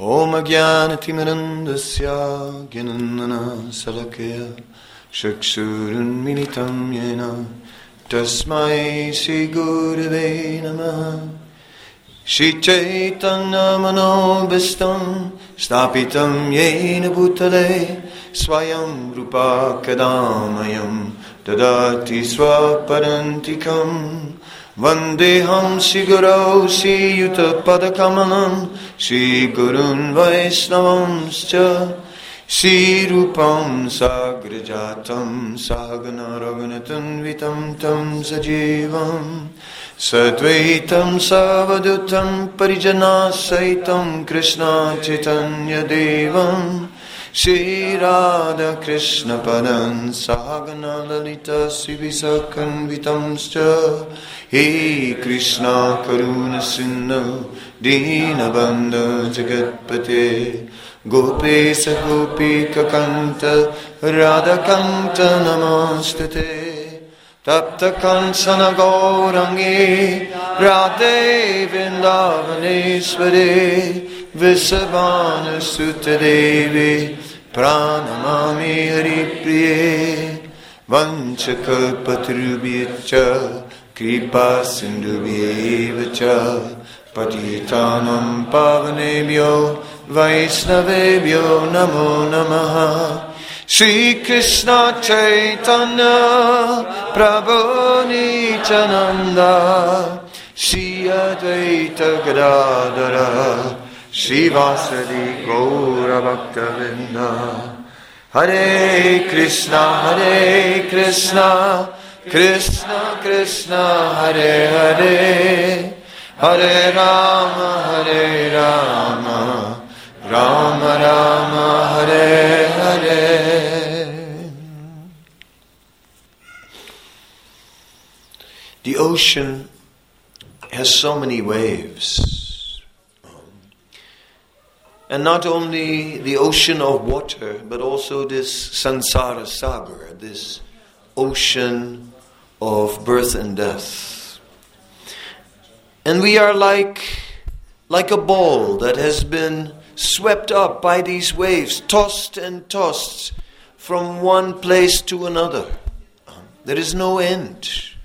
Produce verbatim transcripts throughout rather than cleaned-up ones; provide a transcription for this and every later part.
Om Ajnanatimirandasya Gnanana Salakaya Chakshurunmilitam Yena Tasmai Shri Gurave Namaha Shri Chaitanya Manobhistam Stapitam Yena Bhutale Swayam Rupa Kadamayam Dadati Swaparantikam Vandeham Shri Guru Shri Yuta Padakamalam Shri Gurun Vaisnavamscha Shri Rupam Sagrajatam Sahagana Raghunatam Vitam Tam Sajivam Sadvaitam Savadutam Parijana Saitam Krishna Chaitanya Devam Shri Radha Krishna Padan Sahagana Lalita Sivisakan Vitamscha He Krishna Karuna Sindhu Dina Bandha Jagatpate Gopesa Gopika Kanta Radha Kanta Namastate Tapta Kansana Gaurangi Radhe Vrindavaneshwari Visavana Sutta Devi Pranamami Haripriye Vanchakalpatrubhyacha Kripa Sindhubhyevacha Patitanam Pavanebhyo Vaisnavebhyo Namo Namaha Shri Krishna Chaitanya Prabhu Nityananda Shri Advaita Gadadhara Shri Vasadi Gaura Bhaktavinda Hare Krishna Hare Krishna Krishna Krishna Hare Hare Hare Rama Hare Rama Rama Rama Hare Hare. The ocean has so many waves. And not only the ocean of water, but also this Sansara Sagar, this ocean of birth and death. And we are like, like a ball that has been swept up by these waves, tossed and tossed from one place to another. There is no end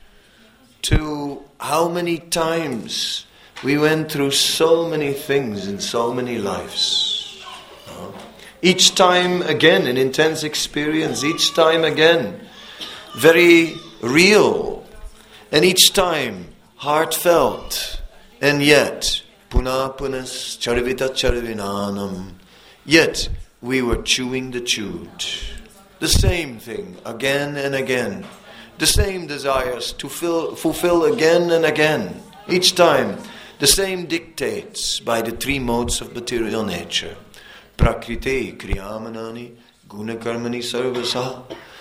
to how many times we went through so many things in so many lives. Each time again an intense experience, each time again very real, and each time heartfelt, and yet Puna punas charvita charvinanam. Yet we were chewing the chewed. The same thing again and again. The same desires to fill, fulfill again and again. Each time the same dictates by the three modes of material nature. Prakriti kriyamanani gunakarmani sarvasa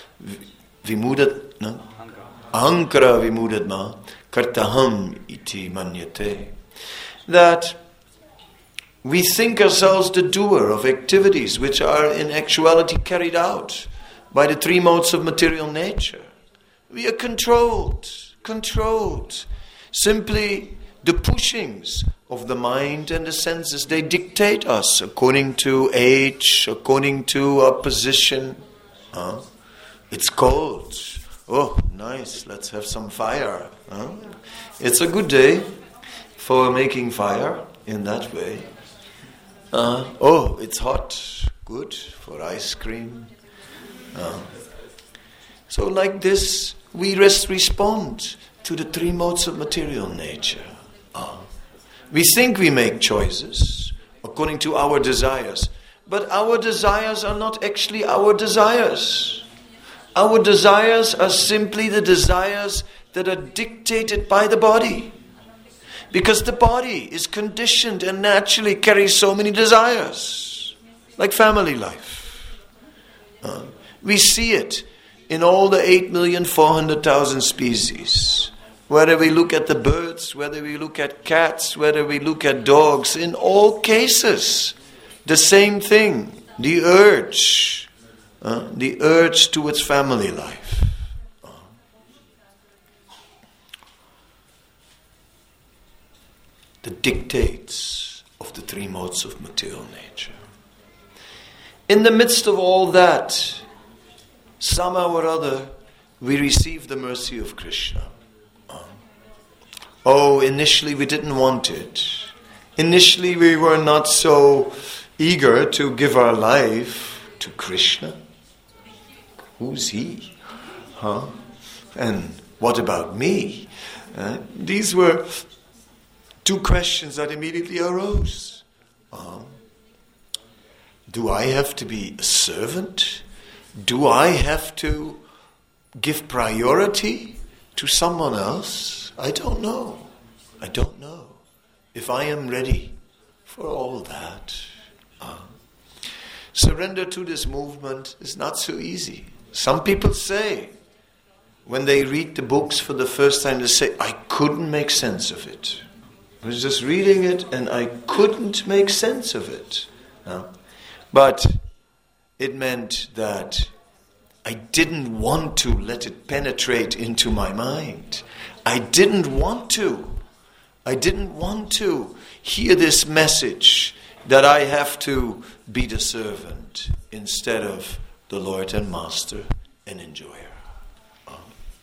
vimudat no? Ahankara vimudadma kartaham iti manyate. That we think ourselves the doer of activities which are in actuality carried out by the three modes of material nature. We are controlled, controlled. Simply the pushings of the mind and the senses, they dictate us according to age, according to our position. Huh? It's cold. Oh, nice, let's have some fire. Huh? It's a good day for making fire in that way. Uh, oh, it's hot. Good for ice cream. Uh, so like this, we rest respond to the three modes of material nature. Uh, we think we make choices according to our desires, but our desires are not actually our desires. Our desires are simply the desires that are dictated by the body. Because the body is conditioned and naturally carries so many desires. Like family life. Uh, we see it in all the eight million four hundred thousand species. Whether we look at the birds, whether we look at cats, whether we look at dogs, in all cases, the same thing. The urge. Uh, the urge towards family life. The dictates of the three modes of material nature. In the midst of all that, somehow or other, we receive the mercy of Krishna. Oh, initially we didn't want it. Initially we were not so eager to give our life to Krishna. Who's he? Huh? And what about me? Uh, these were two questions that immediately arose. Uh, do I have to be a servant? Do I have to give priority to someone else? I don't know. I don't know if I am ready for all that. Uh, surrender to this movement is not so easy. Some people say, when they read the books for the first time, they say, I couldn't make sense of it. I was just reading it and I couldn't make sense of it. Uh, but it meant that I didn't want to let it penetrate into my mind. I didn't want to. I didn't want to hear this message that I have to be the servant instead of the Lord and Master and enjoyer. Um,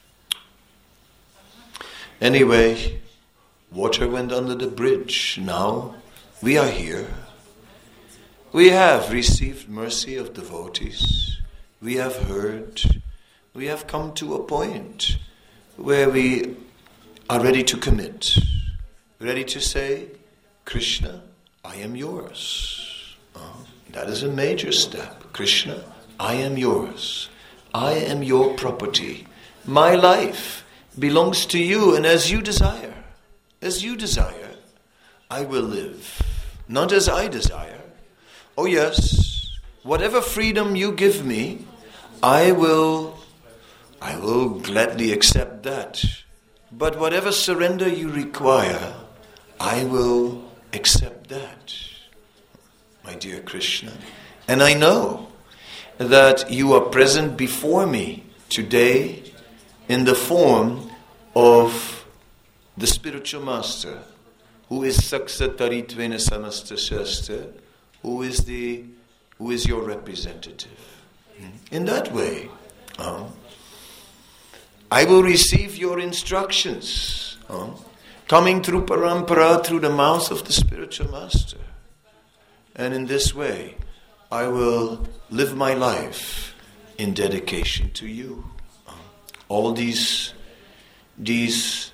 anyway, water went under the bridge. Now we are here. We have received mercy of devotees. We have heard. We have come to a point where we are ready to commit, ready to say, Krishna, I am yours. Oh, that is a major step. Krishna, I am yours. I am your property. My life belongs to you, and as you desire, as you desire, I will live. Not as I desire. Oh yes, whatever freedom you give me, I will, I will gladly accept that. But whatever surrender you require, I will accept that, my dear Krishna. And I know that you are present before me today in the form of the spiritual master, who is Saksatarittvena Samasta Shastra, who is the who is your representative. In that way, uh, I will receive your instructions, uh, coming through parampara, through the mouth of the spiritual master. And in this way, I will live my life in dedication to you. Uh, all these, these,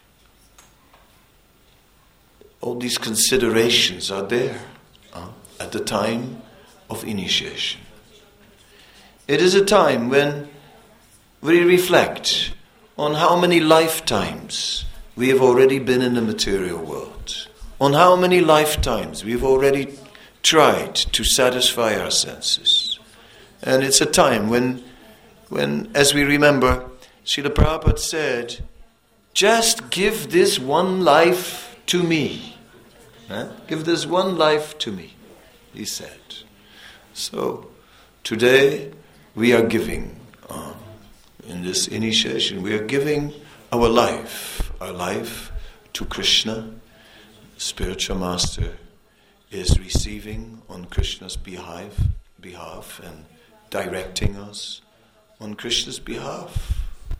all these considerations are there uh, at the time of initiation. It is a time when we reflect on how many lifetimes we have already been in the material world, on how many lifetimes we've already tried to satisfy our senses. And it's a time when, when as we remember, Srila Prabhupada said, just give this one life to me. Huh? Give this one life to me, he said. So, today we are giving, uh, in this initiation, we are giving our life, our life to Krishna. The spiritual master is receiving on Krishna's behalf, behalf and directing us on Krishna's behalf.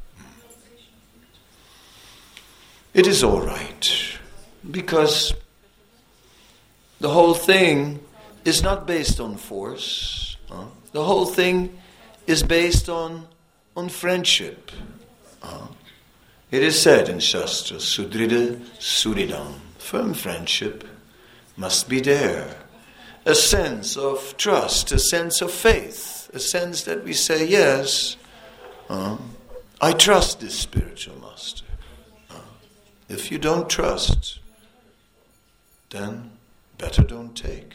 It is all right, because the whole thing is not based on force. Uh, the whole thing is based on, on friendship. Uh, it is said in Shastra, Sudrida Suridam, firm friendship must be there. A sense of trust, a sense of faith, a sense that we say, yes, uh, I trust this spiritual master. Uh, if you don't trust, then better don't take.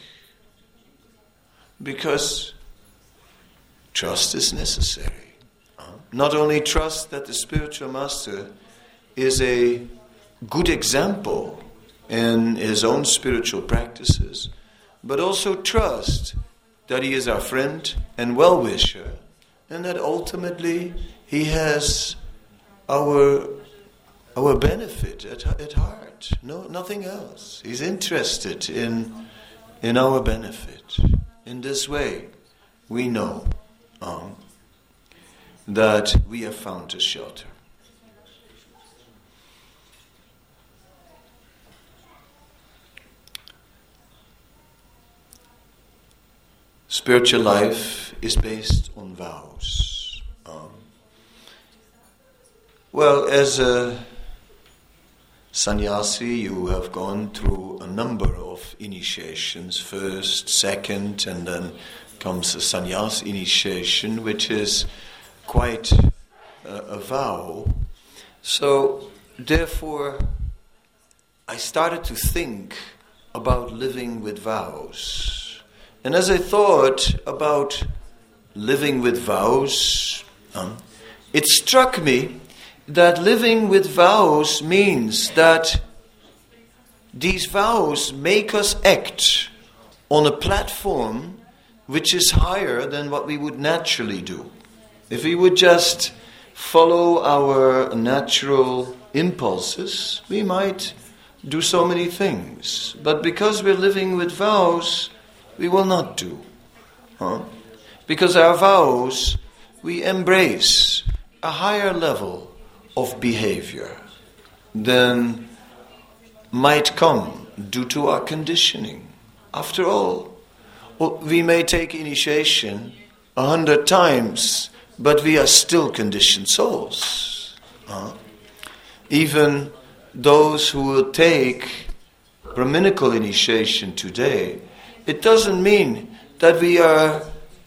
Because trust is necessary. Uh, not only trust that the spiritual master is a good example in his own spiritual practices, but also trust that he is our friend and well-wisher, and that ultimately he has our our benefit at, at heart. No, nothing else. He's interested in in our benefit. In this way, we know um, that we have found a shelter. Spiritual life is based on vows. Um, well, as a sannyasi, you have gone through a number of initiations, first, second, and then comes a sannyas initiation, which is quite a, a vow. So, therefore, I started to think about living with vows. And as I thought about living with vows, um, it struck me that living with vows means that these vows make us act on a platform which is higher than what we would naturally do. If we would just follow our natural impulses, we might do so many things. But because we're living with vows, we will not do. Huh? Because our vows, we embrace a higher level of behavior than might come due to our conditioning. After all, we may take initiation a hundred times, but we are still conditioned souls. Huh? Even those who will take Brahminical initiation today, it doesn't mean that we are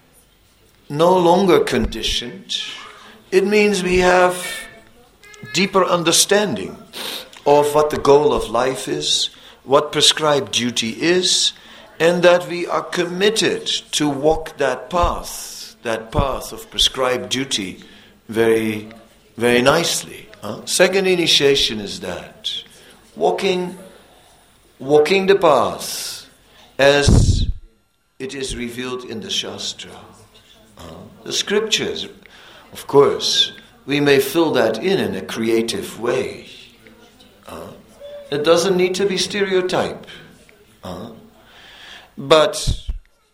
no longer conditioned. It means we have deeper understanding of what the goal of life is, what prescribed duty is, and that we are committed to walk that path, that path of prescribed duty very, very nicely. Huh? Second initiation is that. Walking, walking the path as it is revealed in the Shastra. Uh, the scriptures, of course, we may fill that in in a creative way. Uh, it doesn't need to be stereotype. Uh, but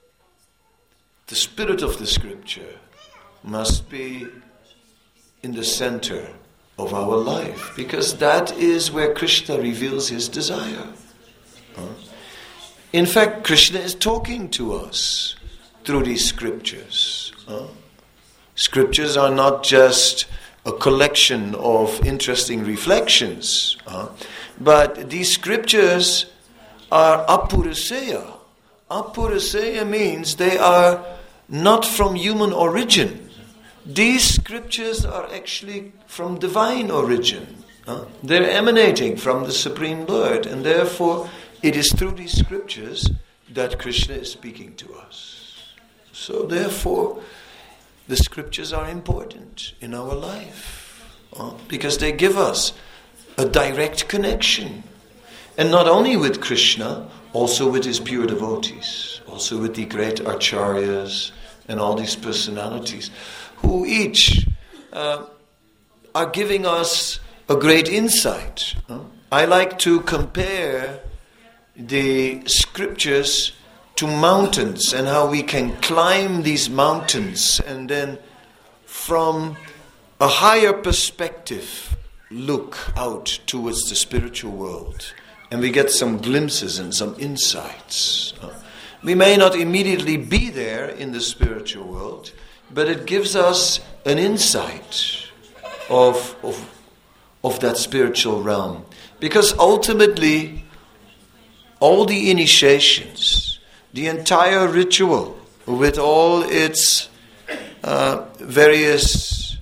the spirit of the scripture must be in the center of our life, because that is where Krishna reveals his desire. Uh, In fact, Krishna is talking to us through these scriptures. Uh, scriptures are not just a collection of interesting reflections, uh, but these scriptures are apuraseya. Apuraseya means they are not from human origin. These scriptures are actually from divine origin. Uh, they're emanating from the Supreme Lord, and therefore it is through these scriptures that Krishna is speaking to us. So therefore, the scriptures are important in our life, uh, because they give us a direct connection. And not only with Krishna, also with his pure devotees, also with the great acharyas and all these personalities, who each uh, are giving us a great insight. Uh, I like to compare the scriptures to mountains and how we can climb these mountains and then from a higher perspective look out towards the spiritual world, and we get some glimpses and some insights. We may not immediately be there in the spiritual world, but it gives us an insight of, of, of that spiritual realm, because ultimately all the initiations, the entire ritual with all its uh, various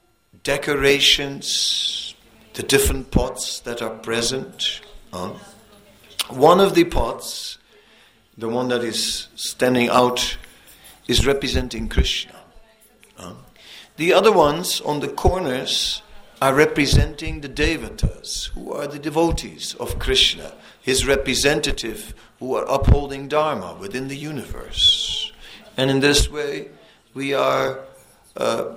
decorations, the different pots that are present. Uh, one of the pots, the one that is standing out, is representing Krishna. Uh, the other ones on the corners are representing the devatas, who are the devotees of Krishna, his representative, who are upholding Dharma within the universe. And in this way, we are uh,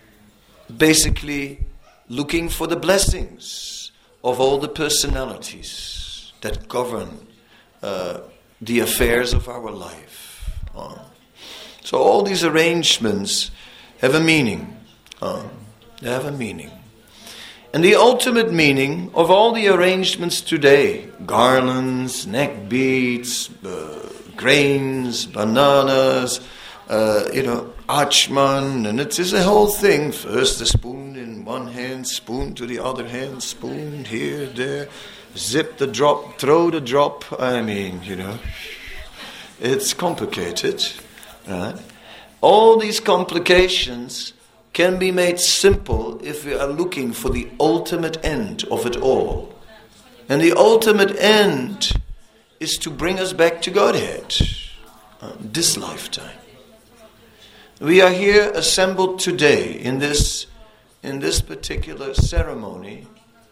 basically looking for the blessings of all the personalities that govern uh, the affairs of our life. Uh, so all these arrangements have a meaning. Uh, they have a meaning. And the ultimate meaning of all the arrangements today, garlands, neck beads, uh, grains, bananas, uh, you know, achman, and it is a whole thing. First a spoon in one hand, spoon to the other hand, spoon here, there, zip the drop, throw the drop. I mean, you know, it's complicated, right? All these complications can be made simple if we are looking for the ultimate end of it all. And the ultimate end is to bring us back to Godhead, uh, this lifetime. We are here assembled today in this, in this particular ceremony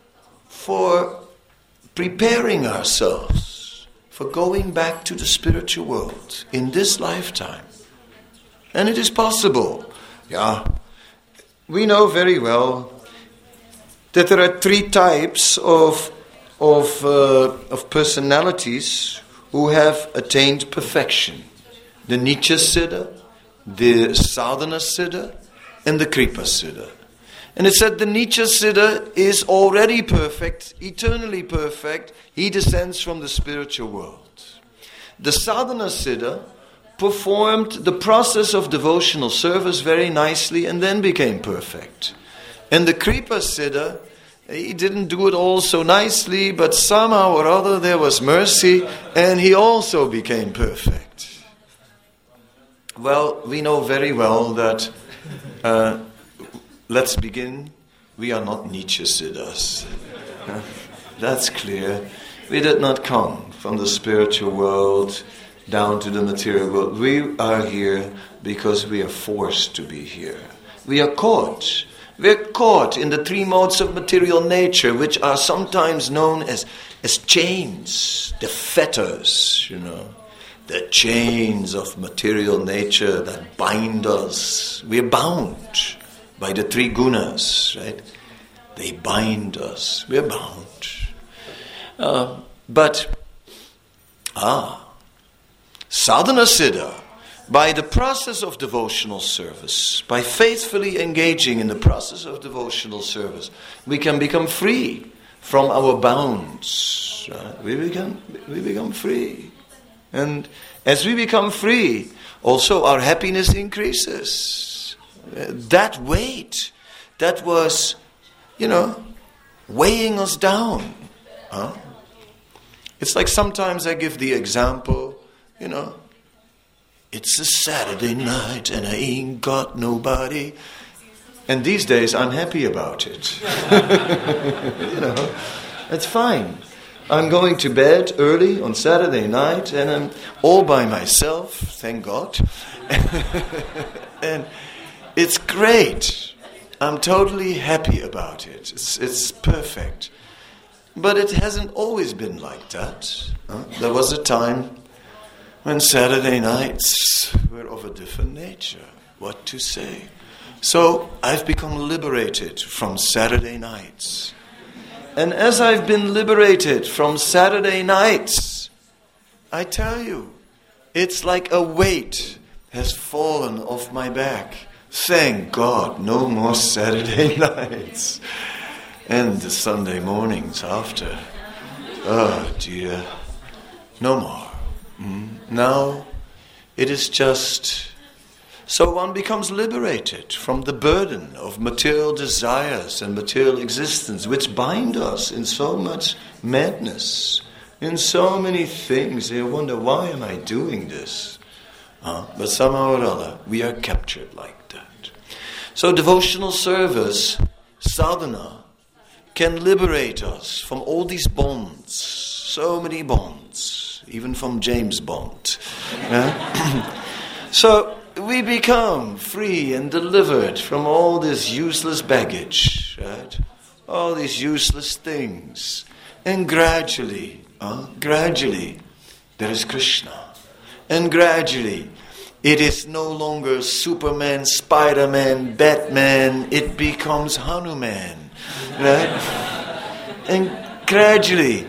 for preparing ourselves for going back to the spiritual world in this lifetime. And it is possible, yeah. We know very well that there are three types of of uh, of personalities who have attained perfection: the Nitya Siddha, the Sadhana Siddha, and the Kripa Siddha. And it said the Nitya Siddha is already perfect, eternally perfect. He descends from the spiritual world. The Sadhana Siddha performed the process of devotional service very nicely and then became perfect. And the Kripa Siddha, he didn't do it all so nicely, but somehow or other there was mercy and he also became perfect. Well, we know very well that, uh, let's begin, we are not Nitya Siddhas. That's clear. We did not come from the spiritual world down to the material world. We are here because we are forced to be here. We are caught. We are caught in the three modes of material nature, which are sometimes known as, as chains, the fetters, you know, the chains of material nature that bind us. We are bound by the three gunas, right? They bind us. We are bound. Uh, but, ah, Sadhana Siddha, by the process of devotional service, by faithfully engaging in the process of devotional service, we can become free from our bounds. Right? We become, we become free. And as we become free, also our happiness increases. That weight that was, you know, weighing us down. Huh? It's like sometimes I give the example, you know, it's a Saturday night and I ain't got nobody. And these days I'm happy about it. You know, it's fine. I'm going to bed early on Saturday night and I'm all by myself, thank God. And it's great. I'm totally happy about it. It's, it's perfect. But it hasn't always been like that. Huh? There was a time when Saturday nights were of a different nature. What to say? So I've become liberated from Saturday nights. And as I've been liberated from Saturday nights, I tell you, it's like a weight has fallen off my back. Thank God, no more Saturday nights. And the Sunday mornings after. Oh dear, no more. Mm. Now it is just, so one becomes liberated from the burden of material desires and material existence which bind us in so much madness, in so many things. You wonder, why am I doing this? Uh, but somehow or other we are captured like that. So devotional service, sadhana, can liberate us from all these bonds, so many bonds, even from James Bond. Yeah? So we become free and delivered from all this useless baggage, right? All these useless things. And gradually, uh, gradually, there is Krishna. And gradually, it is no longer Superman, Spider-Man, Batman. It becomes Hanuman, right? And gradually,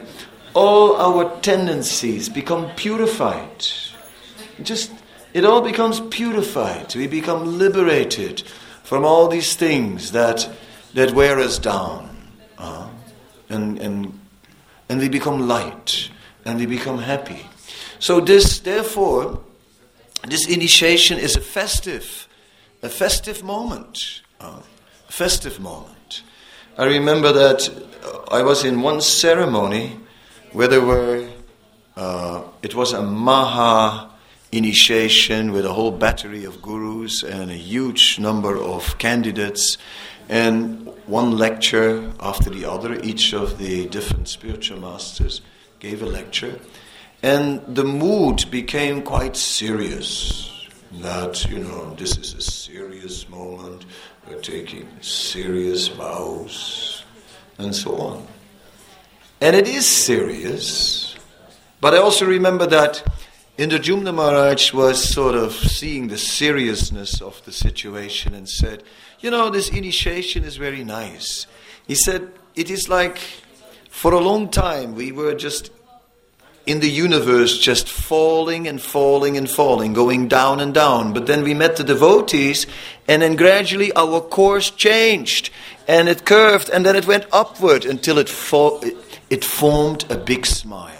all our tendencies become purified. Just, it all becomes purified. We become liberated from all these things that that wear us down. Uh, and, and, and we become light. And we become happy. So this, therefore, this initiation is a festive, a festive moment. Uh, a festive moment. I remember that I was in one ceremony where there were, uh, it was a Maha initiation with a whole battery of gurus and a huge number of candidates and one lecture after the other. Each of the different spiritual masters gave a lecture, and the mood became quite serious. That, you know, this is a serious moment, we're taking serious vows, and so on. And it is serious, but I also remember that Indradyumna Maharaj was sort of seeing the seriousness of the situation and said, you know, this initiation is very nice. He said, it is like, for a long time we were just in the universe, just falling and falling and falling, going down and down. But then we met the devotees, and then gradually our course changed, and it curved, and then it went upward until it, fo- it, it formed a big smile.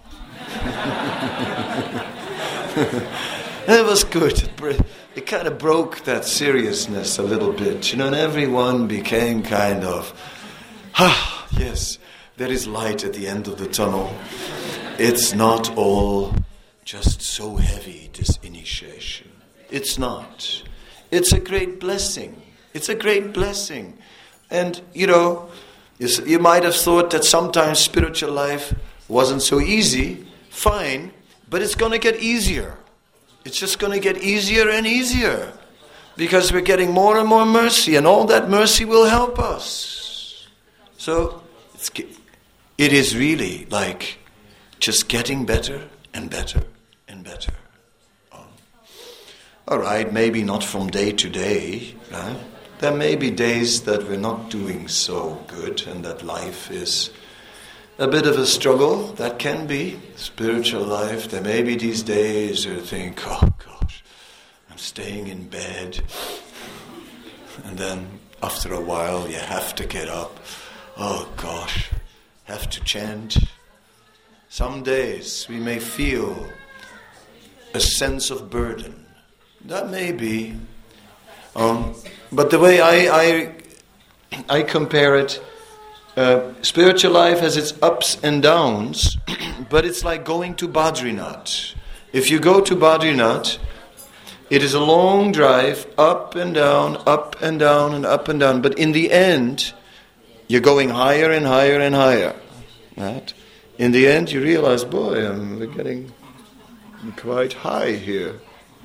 It was good. It, br- it kind of broke that seriousness a little bit, you know, and everyone became kind of, ah, yes, there is light at the end of the tunnel. It's not all just so heavy, this initiation. It's not. It's a great blessing. It's a great blessing. And, you know, you might have thought that sometimes spiritual life wasn't so easy. Fine, but it's going to get easier. It's just going to get easier and easier. Because we're getting more and more mercy, and all that mercy will help us. So, it's, it is really like just getting better and better and better. Oh. All right, maybe not from day to day, right? There may be days that we're not doing so good and that life is a bit of a struggle. That can be spiritual life. There may be these days where you think, oh gosh, I'm staying in bed. And then after a while you have to get up. Oh gosh, have to chant. Some days we may feel a sense of burden. That may be. Um, but the way I I, I compare it, uh, spiritual life has its ups and downs, but it's like going to Badrinath. If you go to Badrinath, it is a long drive, up and down, up and down, and up and down. But in the end, you're going higher and higher and higher, right? In the end, you realize, boy, I'm getting quite high here.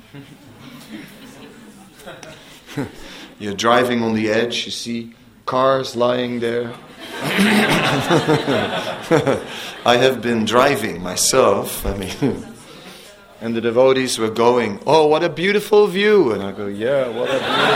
You're driving on the edge, you see cars lying there. I have been driving myself, I mean, and the devotees were going, oh, what a beautiful view. And I go, yeah, what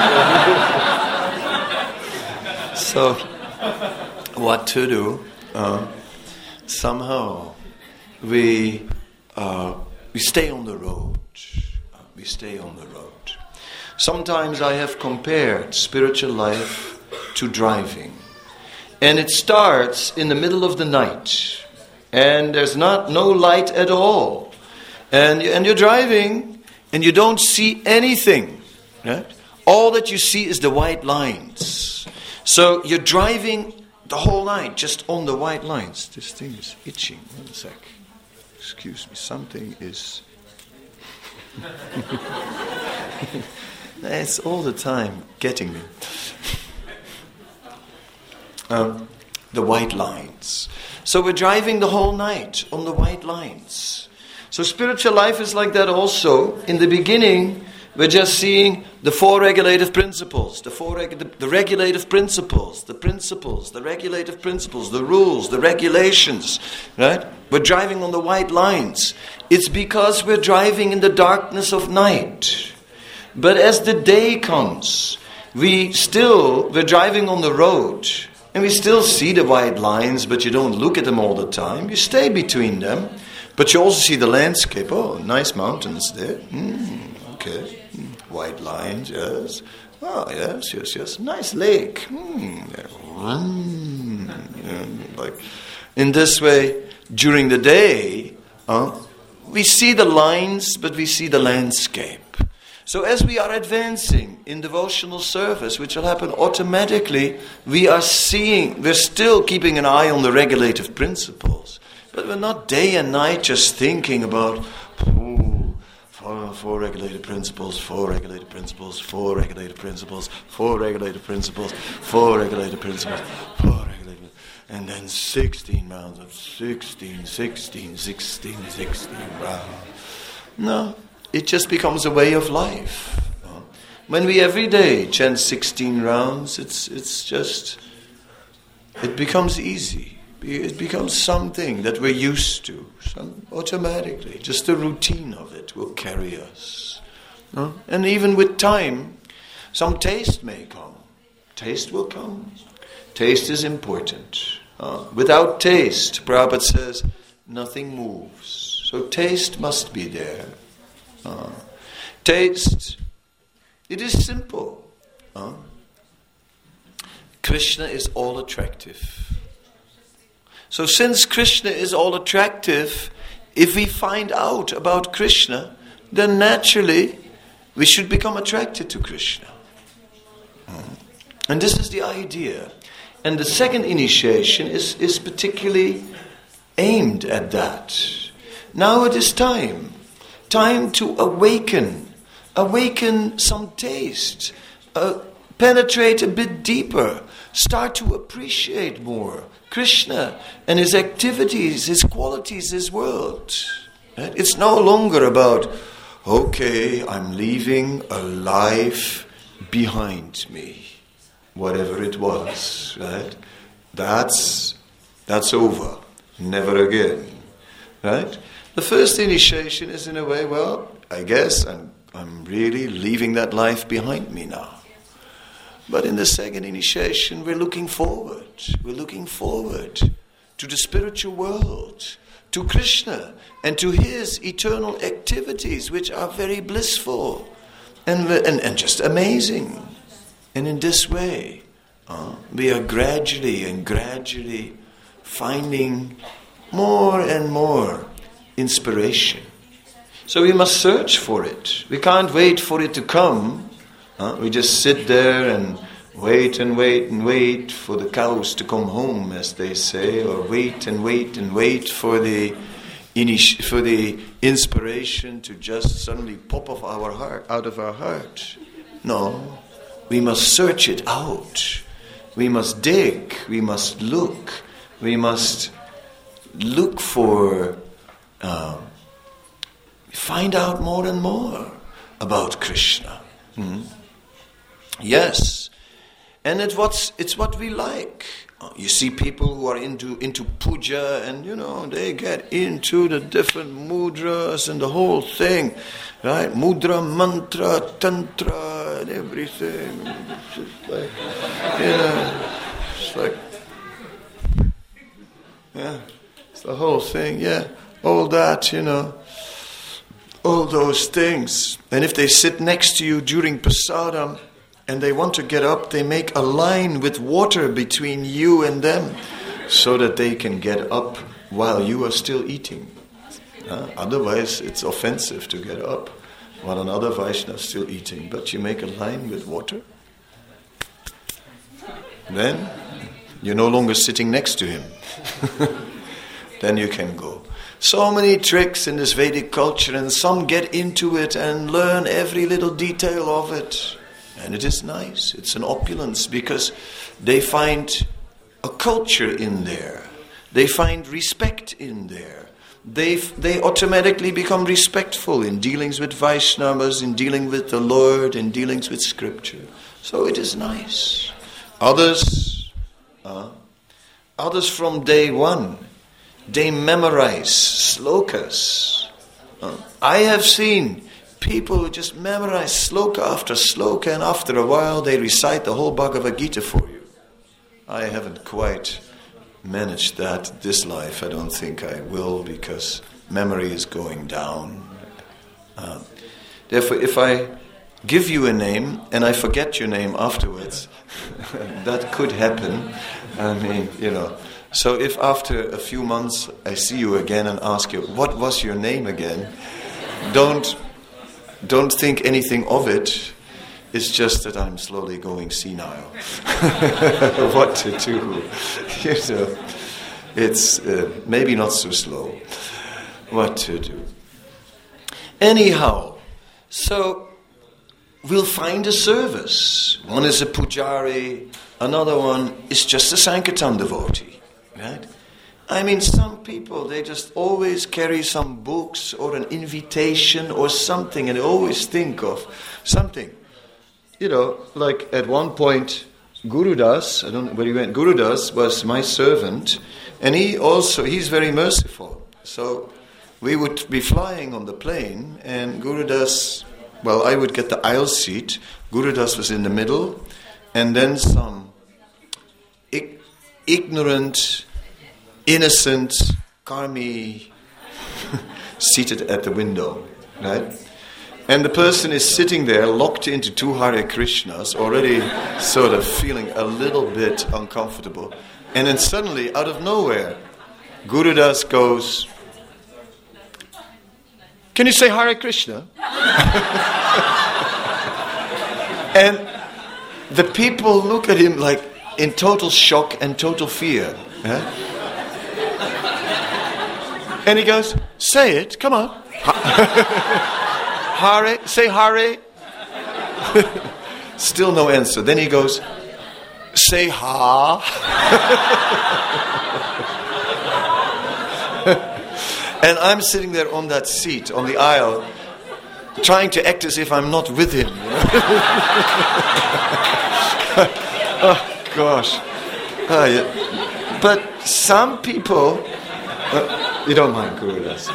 a beautiful view. So, what to do? Uh, somehow, we uh, we stay on the road. Uh, we stay on the road. Sometimes I have compared spiritual life to driving. And it starts in the middle of the night. And there's not no light at all. And, and you're driving and you don't see anything. Right? All that you see is the white lines. So you're driving the whole night just on the white lines. This thing is itching. One sec. Excuse me, something is... It's all the time getting me. Um, the white lines. So we're driving the whole night on the white lines. So spiritual life is like that also. In the beginning, we're just seeing the four regulative principles, the four reg- the, the regulative principles, the principles, the regulative principles, the rules, the regulations, right? We're driving on the white lines. It's because we're driving in the darkness of night. But as the day comes, we still, we're driving on the road, And we still see the white lines, but you don't look at them all the time. You stay between them. But you also see the landscape. Oh, nice mountains there. Mm, okay. Mm, white lines, yes. Oh, yes, yes, yes. Nice lake. Mm, mm, yeah, like in this way, during the day, uh, we see the lines, but we see the landscape. So as we are advancing in devotional service, which will happen automatically, we are seeing, we're still keeping an eye on the regulative principles. But we're not day and night just thinking about, oh, four, four regulative principles, four regulative principles, four regulative principles, four regulative principles, four regulative principles, four regulative, and then sixteen rounds of sixteen, sixteen, sixteen, sixteen rounds. No. It just becomes a way of life. When we every day chant sixteen rounds, it's it's just, it becomes easy. It becomes something that we're used to. Some, automatically, just the routine of it will carry us. No? And even with time, some taste may come. Taste will come. Taste is important. Uh, without taste, Prabhupada says, nothing moves. So taste must be there. Uh, taste, it is simple. Uh, Krishna is all attractive. So since Krishna is all attractive, if we find out about Krishna, then naturally we should become attracted to Krishna. Uh, and this is the idea. And the second initiation is, is particularly aimed at that. Now it is time. Time to awaken, awaken some taste, uh, penetrate a bit deeper, start to appreciate more Krishna and his activities, his qualities, his world. Right? It's no longer about, okay, I'm leaving a life behind me, whatever it was. Right? That's that's over, never again. Right? The first initiation is in a way, well, I guess I'm I'm really leaving that life behind me now. But in the second initiation, we're looking forward. We're looking forward to the spiritual world, to Krishna, and to his eternal activities, which are very blissful and and, and just amazing. And in this way, uh, we are gradually and gradually finding more and more inspiration. So we must search for it. We can't wait for it to come. Uh, we just sit there and wait and wait and wait for the cows to come home, as they say, or wait and wait and wait for the initi- for the inspiration to just suddenly pop off our heart, out of our heart. No, we must search it out. We must dig. We must look. We must look for. Uh, find out more and more about Krishna. Hmm? Yes, and it's what's it's what we like. You see people who are into into puja, and you know they get into the different mudras and the whole thing, right? Mudra, mantra, tantra, and everything. It's just like, you know, it's like, yeah, it's the whole thing. Yeah, all that, you know. All those things. And if they sit next to you during prasadam and they want to get up, they make a line with water between you and them so that they can get up while you are still eating. Uh, otherwise, it's offensive to get up while another Vaishnava is still eating. But you make a line with water. Then you're no longer sitting next to him. Then you can go. So many tricks in this Vedic culture, and some get into it and learn every little detail of it. And it is nice. It's an opulence because they find a culture in there. They find respect in there. They they automatically become respectful in dealings with Vaishnavas, in dealing with the Lord, in dealings with Scripture. So it is nice. Others, uh, others from day one, they memorize slokas. Uh, I have seen people who just memorize sloka after sloka, and after a while they recite the whole Bhagavad Gita for you. I haven't quite managed that this life. I don't think I will, because memory is going down. Uh, therefore, if I give you a name and I forget your name afterwards, that could happen. I mean, you know. So if after a few months I see you again and ask you, what was your name again? Don't, don't think anything of it. It's just that I'm slowly going senile. What to do? You know, it's uh, maybe not so slow. What to do? Anyhow, so we'll find a service. One is a pujari, another one is just a Sankirtan devotee, right? I mean, some people, they just always carry some books or an invitation or something, and they always think of something. You know, like at one point, Guru Das, I don't know where he went, Guru Das was my servant, and he also, he's very merciful. So we would be flying on the plane, and Guru Das, well, I would get the aisle seat, Guru Das was in the middle, and then some ig- ignorant, innocent karmi seated at the window, right? And the person is sitting there locked into two Hare Krishnas, already sort of feeling a little bit uncomfortable. And then suddenly, out of nowhere, Guru Das goes, "Can you say Hare Krishna?" And the people look at him like in total shock and total fear. Huh? And he goes, "Say it, come on." Hare, say Hare. Still no answer. Then he goes, "Say Ha." And I'm sitting there on that seat, on the aisle, trying to act as if I'm not with him. You know? Oh, gosh. Oh, yeah. But some people... Uh, you don't mind, Guru Das.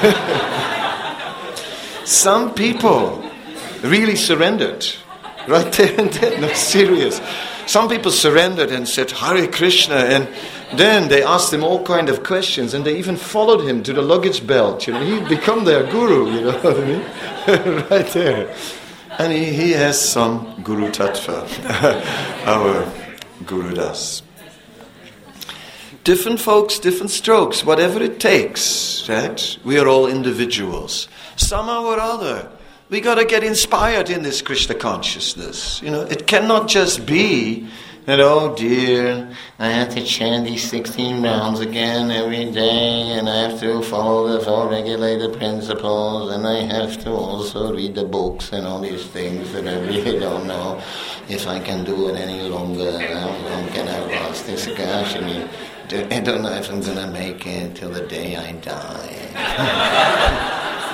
Some people really surrendered. Right there and then. No, serious. Some people surrendered and said, "Hare Krishna," and then they asked him all kind of questions, and they even followed him to the luggage belt. You know, he'd become their guru, you know what I mean? Right there. And he, he has some Guru Tattva, our Guru Das. Different folks, different strokes, whatever it takes, right? We are all individuals. Somehow or other, we got to get inspired in this Krishna consciousness. You know, it cannot just be that, oh dear, I have to chant these sixteen rounds again every day, and I have to follow the four regulated principles, and I have to also read the books and all these things that I really don't know if I can do it any longer. How can I last this? Gosh, I mean, I don't know if I'm going to make it till the day I die.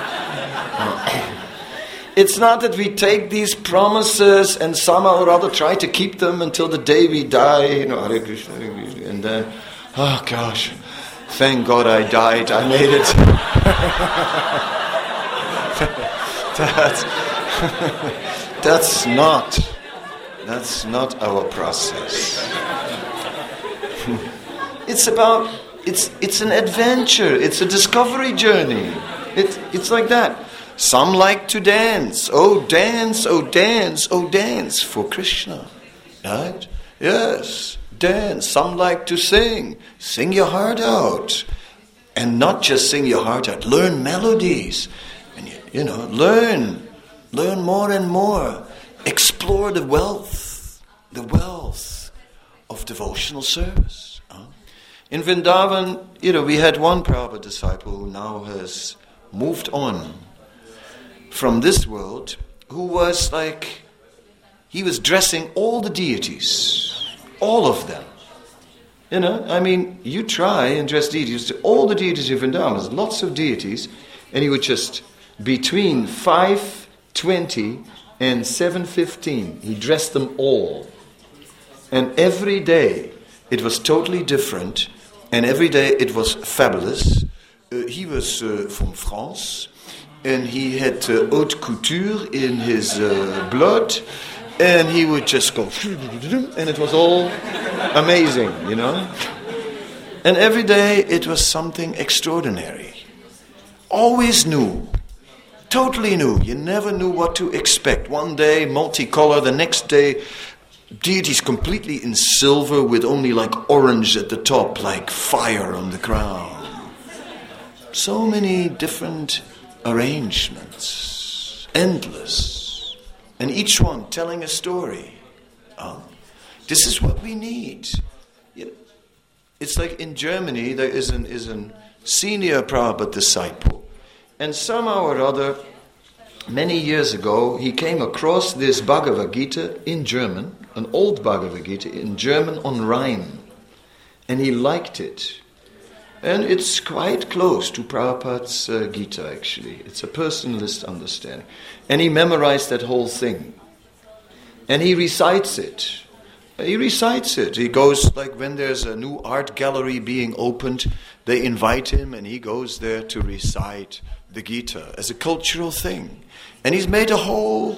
It's not that we take these promises and somehow or other try to keep them until the day we die, you know, Hare Krishna, Hare Krishna, and then, oh gosh, thank God I died, I made it. that's, that's not, that's not our process. It's about, it's it's an adventure, it's a discovery journey. It, it's like that. Some like to dance. Oh, dance, oh, dance, oh, dance for Krishna. Right? Yes, dance. Some like to sing. Sing your heart out. And not just sing your heart out. Learn melodies. And, you, you know, learn. Learn more and more. Explore the wealth. The wealth of devotional service. Huh? In Vrindavan, you know, we had one Prabhupada disciple who now has moved on from this world, who was like, he was dressing all the deities, all of them. You know, I mean, you try and dress deities, all the deities of Vrindavan, there's lots of deities, and he would just, between five twenty and seven fifteen, he dressed them all. And every day, it was totally different, and every day it was fabulous. Uh, he was uh, from France, and he had uh, haute couture in his uh, blood, And he would just go, and it was all amazing, you know. And every day it was something extraordinary. Always new. Totally new. You never knew what to expect. One day, multicolor. The next day, deities completely in silver with only like orange at the top, like fire on the crown. So many different arrangements. Endless. And each one telling a story. Um, this is what we need. You know, it's like in Germany, there is an, is an senior Prabhupada disciple. And somehow or other, many years ago, he came across this Bhagavad Gita in German, an old Bhagavad Gita in German on Rhine. And he liked it. And it's quite close to Prabhupada's uh, Gita, actually. It's a personalist understanding. And he memorized that whole thing. And he recites it. He recites it. He goes, like when there's a new art gallery being opened, they invite him and he goes there to recite the Gita as a cultural thing. And he's made a whole,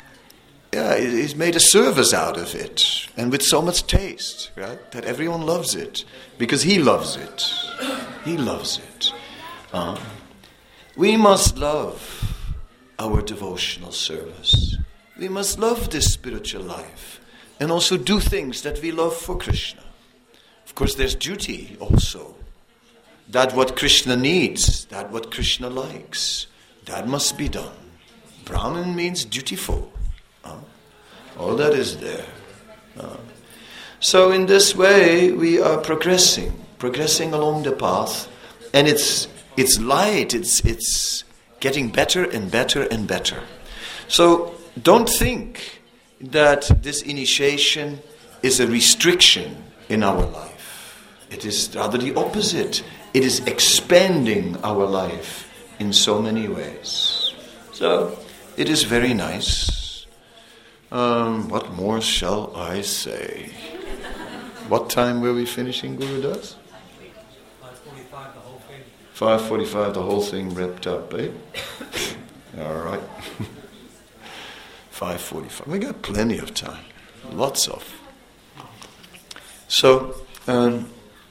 yeah, he's made a service out of it. And with so much taste, right? That everyone loves it. Because he loves it. He loves it. Uh, we must love our devotional service. We must love this spiritual life. And also do things that we love for Krishna. Of course, there's duty also. That what Krishna needs, that what Krishna likes, that must be done. Brahman means dutiful. Uh, all that is there. Uh, so in this way, we are progressing, progressing along the path. And it's it's light, it's it's getting better and better and better. So don't think that this initiation is a restriction in our life. It is rather the opposite. It is expanding our life in so many ways. So, it is very nice. Um, what more shall I say? What time were we finishing Guru Das? five forty-five, the whole thing. five forty-five, the whole thing wrapped up, eh? All right. five forty-five. We got plenty of time. Lots of. So, um,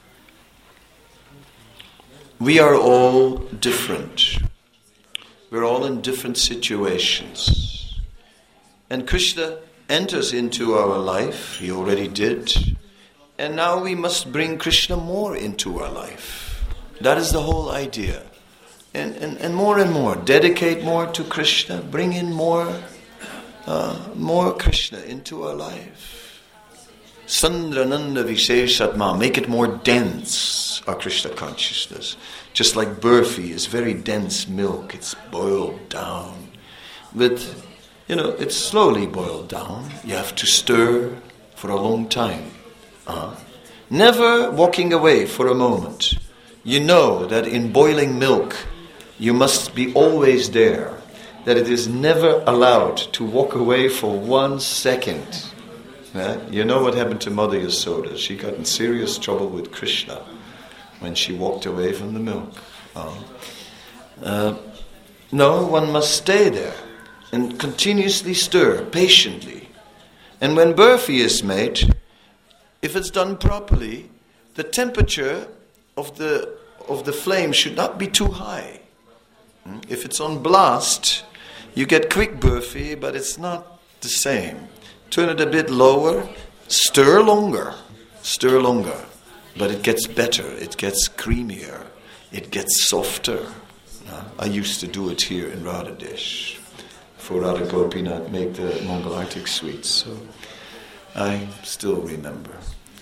we are all different. We're all in different situations. And Krishna enters into our life. He already did. And now we must bring Krishna more into our life. That is the whole idea. And, and, and more and more. Dedicate more to Krishna. Bring in more Uh, more Krishna into our life. Sandrananda Visheshatma, make it more dense, our Krishna consciousness. Just like burfi is very dense milk, it's boiled down. But, you know, it's slowly boiled down. You have to stir for a long time. Uh, never walking away for a moment. You know that in boiling milk, you must be always there. That it is never allowed to walk away for one second. Yeah? You know what happened to Mother Yasoda? She got in serious trouble with Krishna when she walked away from the milk. Oh. Uh, no, one must stay there and continuously stir, patiently. And when burfi is made, if it's done properly, the temperature of the of the flame should not be too high. If it's on blast, you get quick burfi, but it's not the same. Turn it a bit lower, stir longer, stir longer. But it gets better, it gets creamier, it gets softer. Uh, I used to do it here in Radhadesh for Radha Gopinath, make the Mangalartik sweets. So I still remember.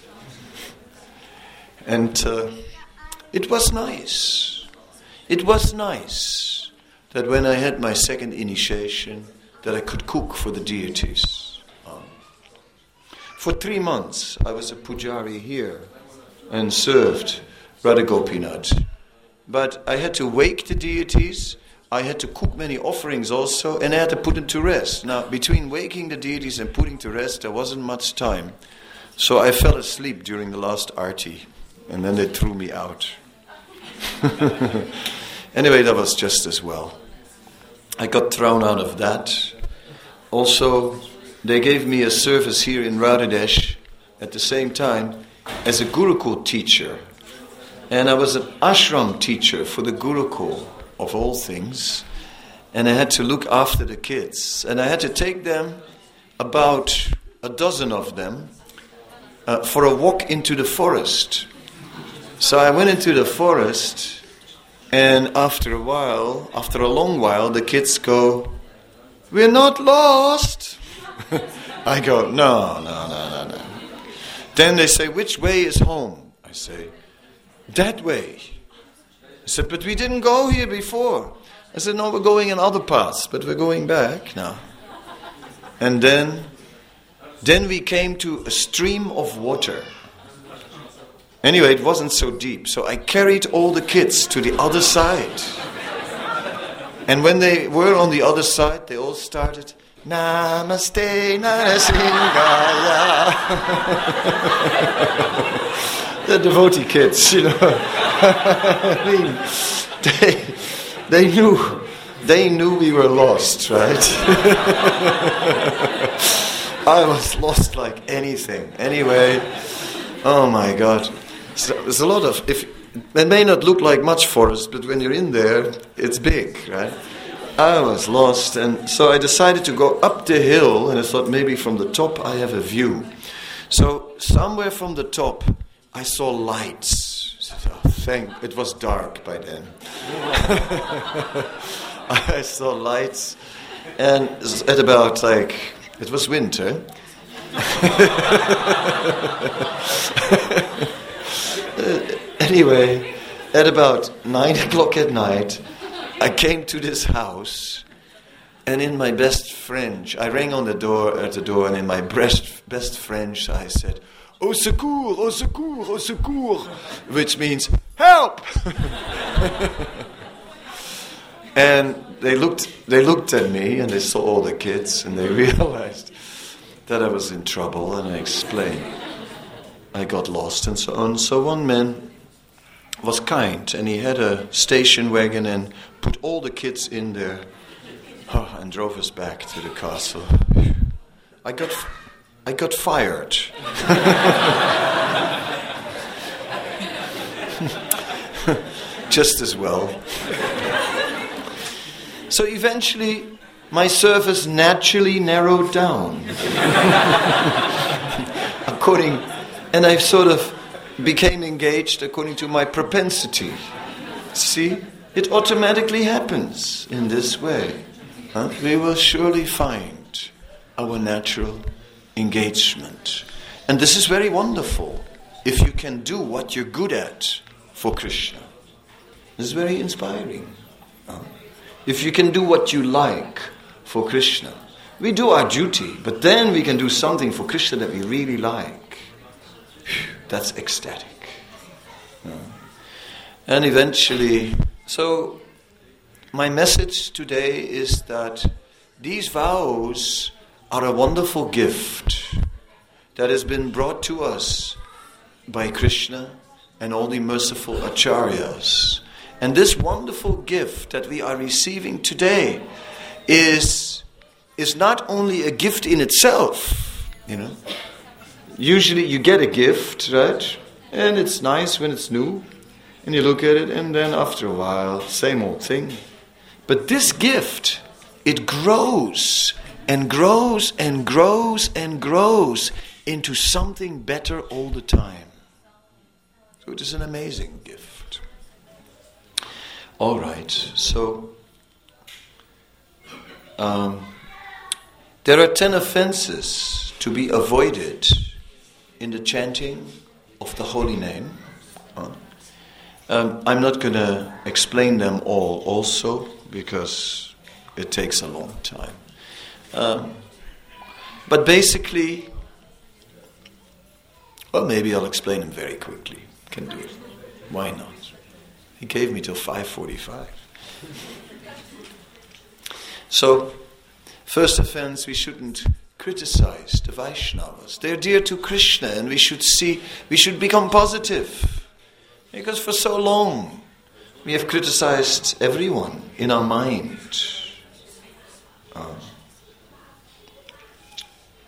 And uh, it was nice. It was nice. That when I had my second initiation, that I could cook for the deities. Um, for three months, I was a pujari here and served Radha Gopinath. But I had to wake the deities, I had to cook many offerings also, and I had to put them to rest. Now, between waking the deities and putting to rest, there wasn't much time. So I fell asleep during the last arti, and then they threw me out. Anyway, that was just as well. I got thrown out of that. Also, they gave me a service here in Radhadesh at the same time as a Gurukul teacher. And I was an ashram teacher for the Gurukul, of all things. And I had to look after the kids. And I had to take them, about a dozen of them, uh, for a walk into the forest. So I went into the forest, and after a while, after a long while, the kids go, "We're not lost." I go, no, no, no, no, no. Then they say, "Which way is home?" I say, "That way." I said, "But we didn't go here before." I said, "No, we're going in other paths, but we're going back now." And then, then we came to a stream of water. Anyway, it wasn't so deep, so I carried all the kids to the other side. And when they were on the other side, they all started, "Namaste, Narasingaya." The devotee kids, you know. I mean, they, they knew, they knew we were lost, right? I was lost like anything. Anyway, oh my God. So there's a lot of, if it may not look like much forest, but when you're in there, it's big, right? I was lost, and so I decided to go up the hill, and I thought maybe from the top I have a view. So somewhere from the top, I saw lights. So, thank, it was dark by then. I saw lights, and at about like, it was winter. uh, anyway, at about nine o'clock at night, I came to this house, and in my best French, I rang on the door at the door, and in my best best French, I said, "Au secours, au secours, au secours," which means help. And they looked, they looked at me, and they saw all the kids, and they realized that I was in trouble, and I explained. I got lost, and so on. So one man was kind, and he had a station wagon and put all the kids in there, oh, and drove us back to the castle. I got, I got fired. Just as well. So eventually, my service naturally narrowed down. According, and I sort of became engaged according to my propensity. See, it automatically happens in this way. Huh? We will surely find our natural engagement. And this is very wonderful if you can do what you're good at for Krishna. This is very inspiring. Huh? If you can do what you like for Krishna. We do our duty, but then we can do something for Krishna that we really like. That's ecstatic. Yeah. And eventually, so my message today is that these vows are a wonderful gift that has been brought to us by Krishna and all the merciful acharyas. And this wonderful gift that we are receiving today is, is not only a gift in itself, you know. Usually you get a gift, right? And it's nice when it's new. And you look at it, and then after a while, same old thing. But this gift, it grows and grows and grows and grows into something better all the time. So it is an amazing gift. All right, so um, there are ten offenses to be avoided in the chanting of the holy name. Uh, um, I'm not going to explain them all also because it takes a long time. Um, but basically, well, maybe I'll explain them very quickly. Can do it. Why not? He gave me till five forty-five. So, first offense, we shouldn't criticize the Vaishnavas. They're dear to Krishna, and we should see, we should become positive. Because for so long, we have criticized everyone in our mind. Um,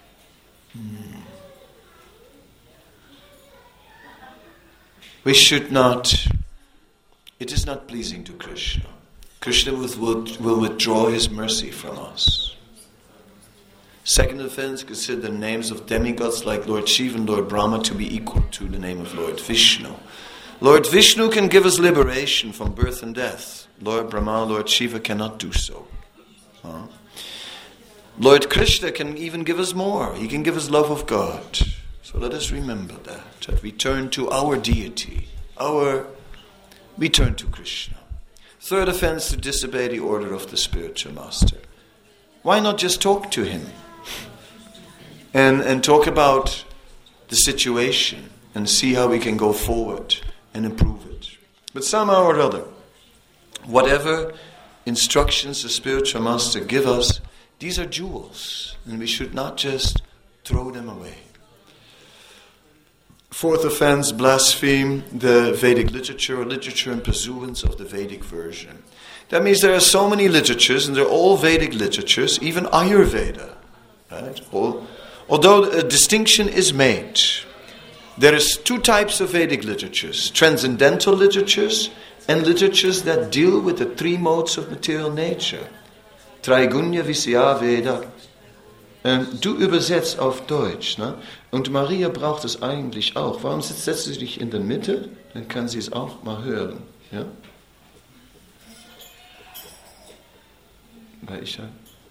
we should not, it is not pleasing to Krishna. Krishna will, will withdraw his mercy from us. Second offense, consider the names of demigods like Lord Shiva and Lord Brahma to be equal to the name of Lord Vishnu. Lord Vishnu can give us liberation from birth and death. Lord Brahma, Lord Shiva cannot do so. Huh? Lord Krishna can even give us more. He can give us love of God. So let us remember that, that we turn to our deity. Our, we turn to Krishna. Third offense, to disobey the order of the spiritual master. Why not just talk to him? And, and talk about the situation and see how we can go forward and improve it. But somehow or other, whatever instructions the spiritual master give us, these are jewels, and we should not just throw them away. Fourth offense, blaspheme the Vedic literature or literature in pursuance of the Vedic version. That means there are so many literatures, and they're all Vedic literatures, even Ayurveda. Right? All, although a distinction is made, there is two types of Vedic literatures: transcendental literatures and literatures that deal with the three modes of material nature. Traigunya Visya Veda. Ähm, du übersetzt auf Deutsch, ne? Und Maria braucht es eigentlich auch. Warum setzt, setzt sie dich in der Mitte? Dann kann sie es auch mal hören. Ja? Weil ich ja...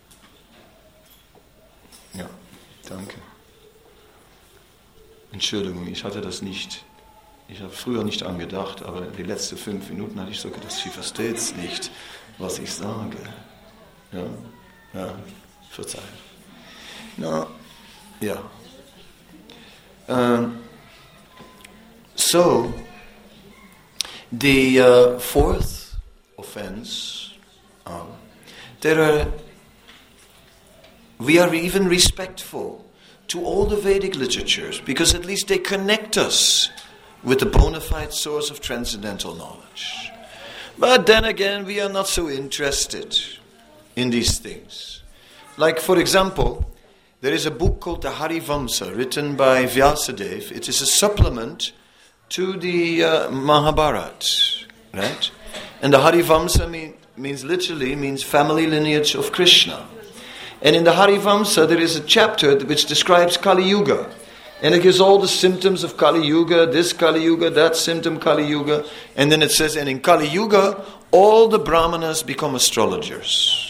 Ja, danke. Entschuldigung, ich hatte das nicht... Ich habe früher nicht angedacht, aber die letzten fünf Minuten hatte ich so gedacht, sie versteht es nicht, was ich sage. Ja, ja, verzeiht. No, yeah. Um, so, the uh, fourth offense, um, there are, we are even respectful to all the Vedic literatures because at least they connect us with the bona fide source of transcendental knowledge. But then again, we are not so interested in these things. Like, for example, there is a book called the Harivamsa, written by Vyasadeva. It is a supplement to the uh, Mahabharata, right? And the Harivamsa mean, means literally means family lineage of Krishna. And in the Harivamsa, there is a chapter which describes Kali Yuga. And it gives all the symptoms of Kali Yuga, this Kali Yuga, that symptom Kali Yuga. And then it says, and in Kali Yuga, all the Brahmanas become astrologers.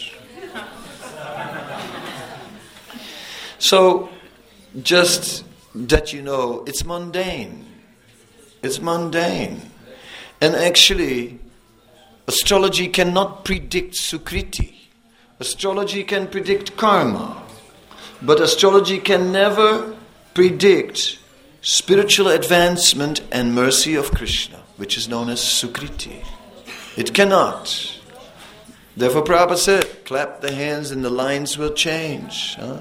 So, just that you know, it's mundane. It's mundane. And actually, astrology cannot predict Sukriti. Astrology can predict karma. But astrology can never predict spiritual advancement and mercy of Krishna, which is known as Sukriti. It cannot. Therefore Prabhupada said, clap the hands and the lines will change. Huh?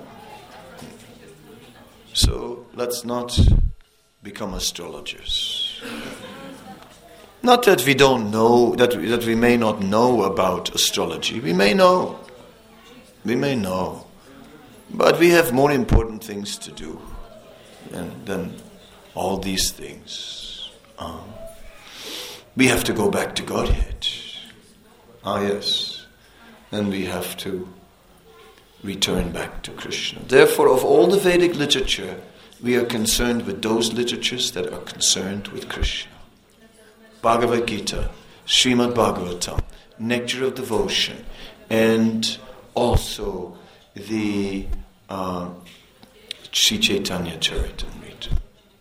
So let's not become astrologers. Not that we don't know, that we, that we may not know about astrology. We may know. We may know. But we have more important things to do than, than all these things. Um, we have to go back to Godhead. Ah, yes. And we have to return back to Krishna. Therefore, of all the Vedic literature, we are concerned with those literatures that are concerned with Krishna. Bhagavad Gita, Srimad Bhagavatam, Nectar of Devotion, and also the uh, Sri Chaitanya Charitamrita.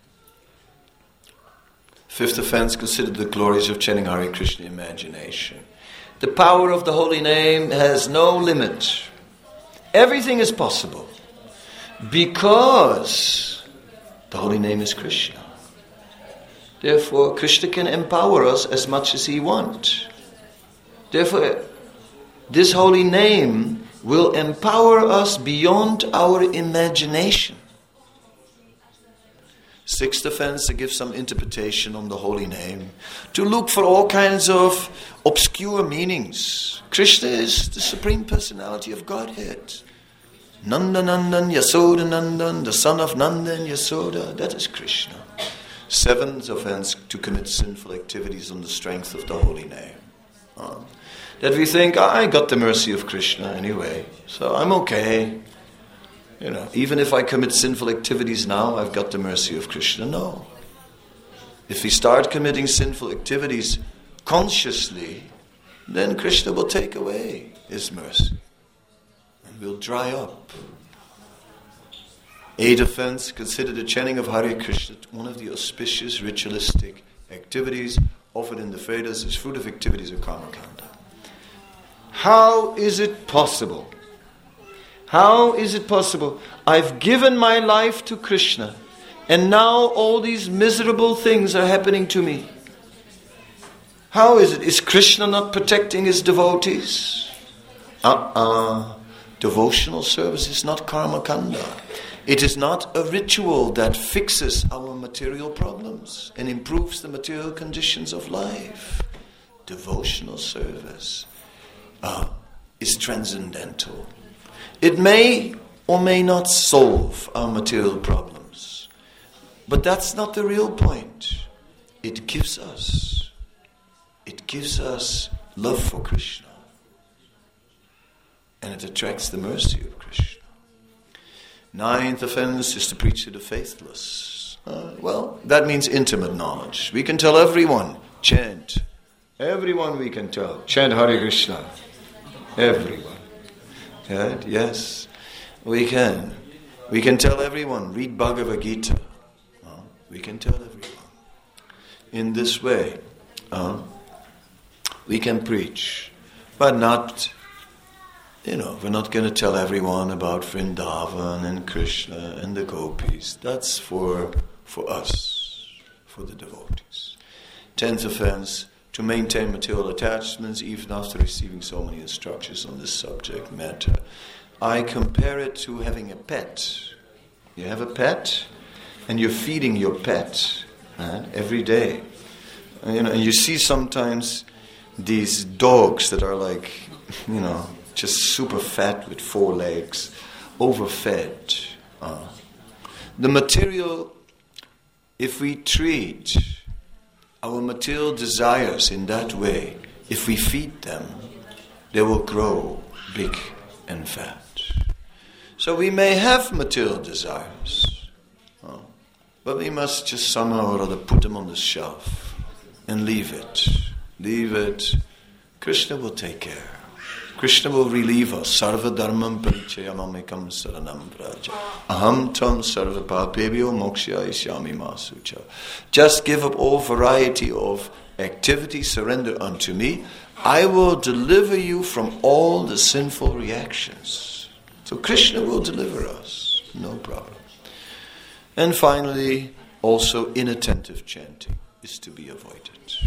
Fifth offense, consider the glories of chanting Hare Krishna imagination. The power of the holy name has no limit. Everything is possible because the holy name is Krishna. Therefore, Krishna can empower us as much as he wants. Therefore, this holy name will empower us beyond our imagination. Sixth offense, to give some interpretation on the holy name. To look for all kinds of obscure meanings. Krishna is the Supreme Personality of Godhead. Nanda Nandan, Yasoda Nandan, the son of Nanda and Yasoda, that is Krishna. Seventh offense, to commit sinful activities on the strength of the holy name. Uh, that we think, I got the mercy of Krishna anyway, so I'm okay. You know, even if I commit sinful activities now, I've got the mercy of Krishna. No. If we start committing sinful activities consciously, then Krishna will take away his mercy and will dry up. Eighth offense, consider the chanting of Hare Krishna one of the auspicious ritualistic activities offered in the Vedas as fruit of activities of karma kanda. How is it possible? How is it possible? I've given my life to Krishna, and now all these miserable things are happening to me. How is it? Is Krishna not protecting his devotees? Uh-uh. Devotional service is not karma kanda. It is not a ritual that fixes our material problems and improves the material conditions of life. Devotional service uh, is transcendental. It may or may not solve our material problems. But that's not the real point. It gives us, it gives us love for Krishna. And it attracts the mercy of Krishna. Ninth offense is to preach to the faithless. Uh, well, that means intimate knowledge. We can tell everyone, chant. Everyone we can tell, chant Hare Krishna. Everyone. Right? Yes, we can. We can tell everyone, read Bhagavad Gita. Uh, we can tell everyone. In this way, uh, we can preach. But not, you know, we're not going to tell everyone about Vrindavan and Krishna and the gopis. That's for, for us, for the devotees. Tenth offense, to maintain material attachments even after receiving so many instructions on this subject matter. I compare it to having a pet. You have a pet, and you're feeding your pet, right, every day. And, you know, and you see sometimes these dogs that are like, you know, just super fat with four legs, overfed. Uh, the material, if we treat our material desires in that way, if we feed them, they will grow big and fat. So we may have material desires, uh, but we must just somehow or other put them on the shelf and leave it. Leave it. Krishna will take care. Krishna will relieve us. Sarva dharmam parichayamamekam saranam vraja. Aham tam sarva papebhyo moksha isyami masucha. Just give up all variety of activity, surrender unto me. I will deliver you from all the sinful reactions. So Krishna will deliver us. No problem. And finally, also inattentive chanting is to be avoided.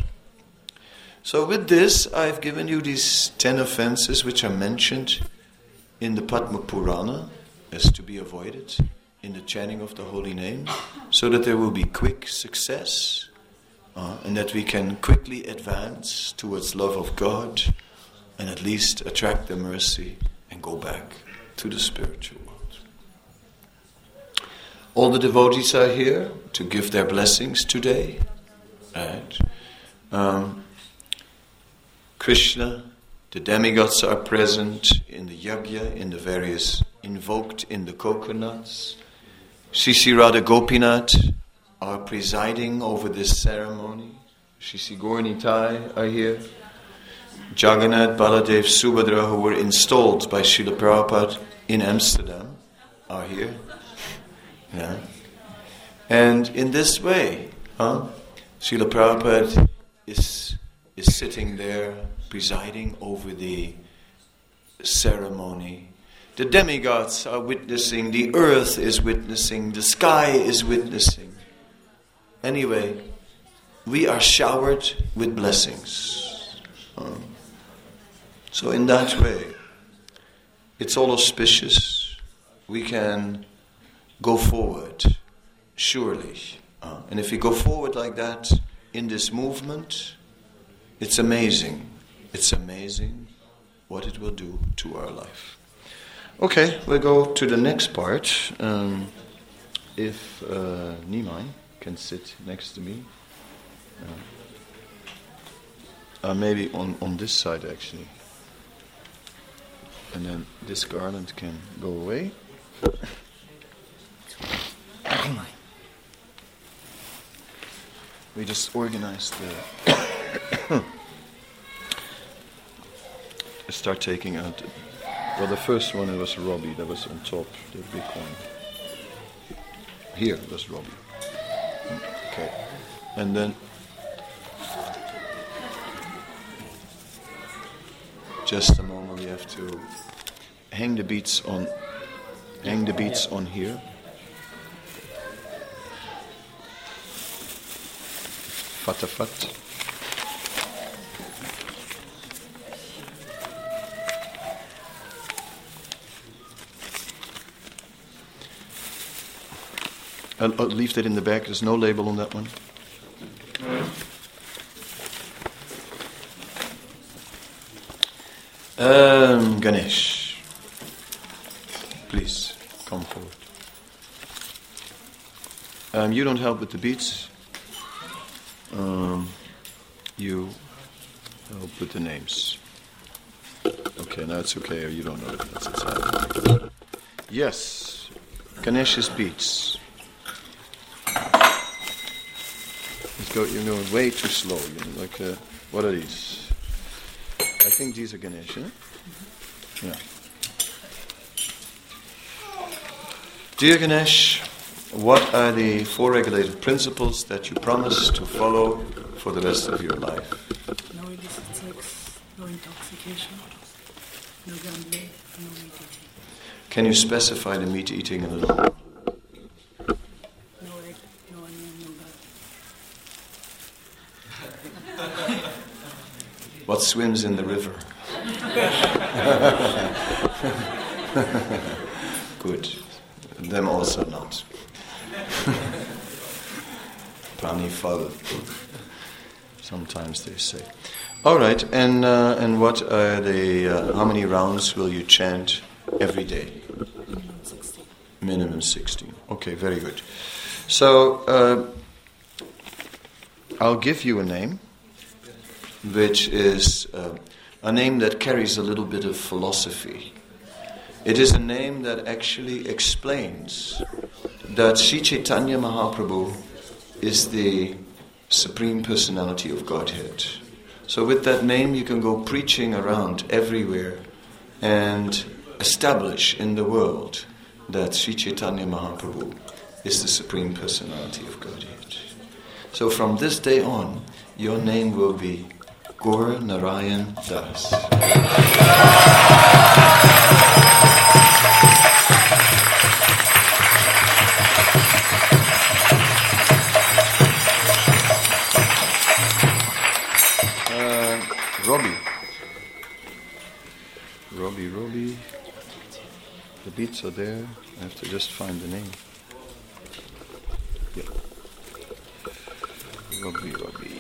So with this, I've given you these ten offenses which are mentioned in the Padma Purana as to be avoided in the chanting of the holy name, so that there will be quick success uh, and that we can quickly advance towards love of God and at least attract the mercy and go back to the spiritual world. All the devotees are here to give their blessings today. Right? Um, Krishna, the demigods are present in the yajna, in the various invoked in the coconuts. Sri Sri Radha Gopinath are presiding over this ceremony. Sri Sri Gaura-Nitai are here. Jagannath, Baladev, Subhadra, who were installed by Srila Prabhupada in Amsterdam, are here. Yeah. And in this way, huh, Srila Prabhupada is is sitting there presiding over the ceremony. The demigods are witnessing, the earth is witnessing, the sky is witnessing. Anyway, we are showered with blessings. Um, so in that way, it's all auspicious. We can go forward, surely. Uh, and if we go forward like that in this movement, it's amazing. It's amazing what it will do to our life. Okay, we'll go to the next part. Um, if uh, Nimai can sit next to me. Uh, uh, maybe on, on this side actually. And then this garland can go away. We just organized the... start taking out... Well, the first one, it was Robbie, that was on top, the big one. Here was Robbie. Okay. And then... Just a moment, we have to hang the beads on... Hang the beads on here. Fatafat. I'll, I'll leave that in the back. There's no label on that one. Um, Ganesh, please come forward. Um, you don't help with the beads. Um, you help with the names. Okay, now it's okay, or you don't know it. That's it's yes, Ganesh's beads. Let's go. You're going way too slow. You know, like, uh, what are these? I think these are Ganesh, huh? Yeah. Dear Ganesh, what are the four regulated principles that you promise to follow for the rest of your life? No illicit sex, no intoxication, no gambling, no meat eating. Can you specify the meat eating a little? No egg, no onion, no garlic. What swims in the river? Good. Them also not. Pranifal. Sometimes they say. All right. And uh, and what are the? Uh, how many rounds will you chant every day? Minimum sixteen. Minimum sixteen. Okay. Very good. So uh, I'll give you a name, which is uh, a name that carries a little bit of philosophy. It is a name that actually explains that Sri Chaitanya Mahaprabhu is the Supreme Personality of Godhead. So with that name you can go preaching around everywhere and establish in the world that Sri Chaitanya Mahaprabhu is the Supreme Personality of Godhead. So from this day on, your name will be Gaur Narayan Das. Robbie. Robbie, Robbie. The beats are there. I have to just find the name. Yeah. Robbie, Robbie.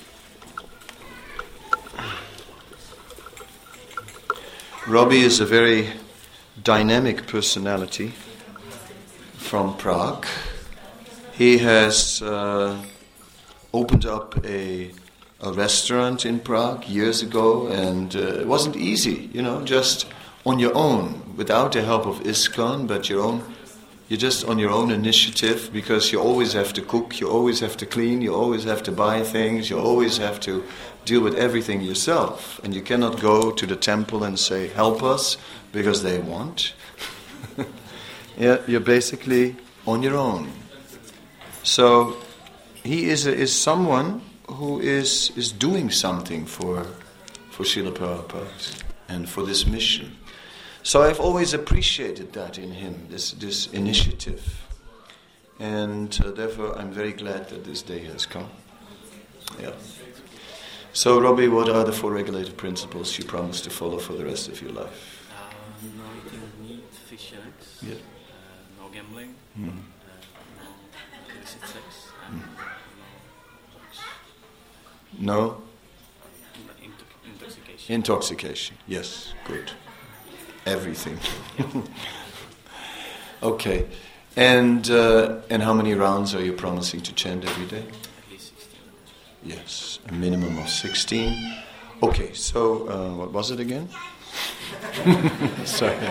Robbie is a very dynamic personality from Prague. He has uh, opened up a a restaurant in Prague years ago, and uh, it wasn't easy, you know, just on your own, without the help of ISKCON, but your own, you're just on your own initiative, because you always have to cook, you always have to clean, you always have to buy things, you always have to deal with everything yourself, and you cannot go to the temple and say, help us, because they want. Yeah, you're basically on your own. So he is a, is someone who is is doing something for for Srila Prabhupada and for this mission. So I've always appreciated that in him, this this initiative, and uh, therefore I'm very glad that this day has come. Yeah. So Robbie, what are the four regulated principles you promise to follow for the rest of your life? Uh, no eating meat, fish, eggs. Yeah. Uh, no gambling. Mm. Uh, no illicit sex. And Mm. no No? intox- intoxication. Intoxication. Yes, good. Everything. Okay. And uh, and how many rounds are you promising to chant every day? At least sixteen. Yes, a minimum of sixteen. Okay, so uh, what was it again? Sorry.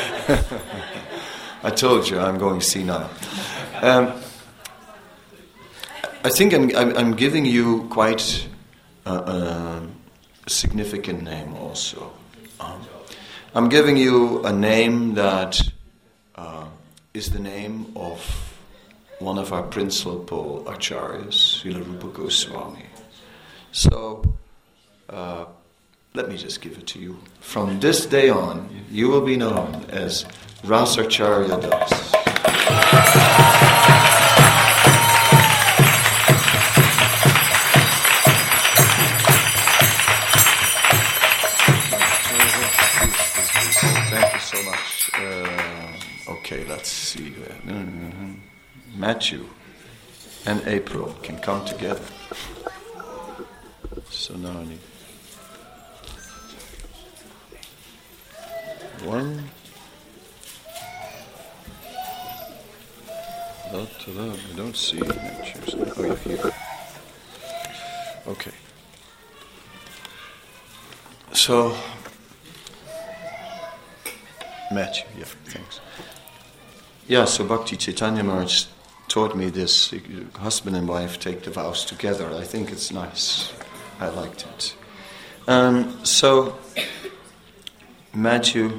I told you I'm going senile. Um, I think I'm, I'm, I'm giving you quite uh, uh, a significant name also. Um, I'm giving you a name that uh, is the name of one of our principal acharyas, Srila Rupa Goswami. So, uh, let me just give it to you. From this day on, you will be known as Rasacharya Das. Thank you so much. Uh, okay, let's see. Mm-hmm. Matthew and April can come together. So now I need one. I don't see Matthew. Oh, you're here. Okay. So, Matthew, yeah, thanks. Yeah, so Bhakti Chaitanya Maharaj taught me this. Husband and wife take the vows together. I think it's nice. I liked it. Um, so, Matthew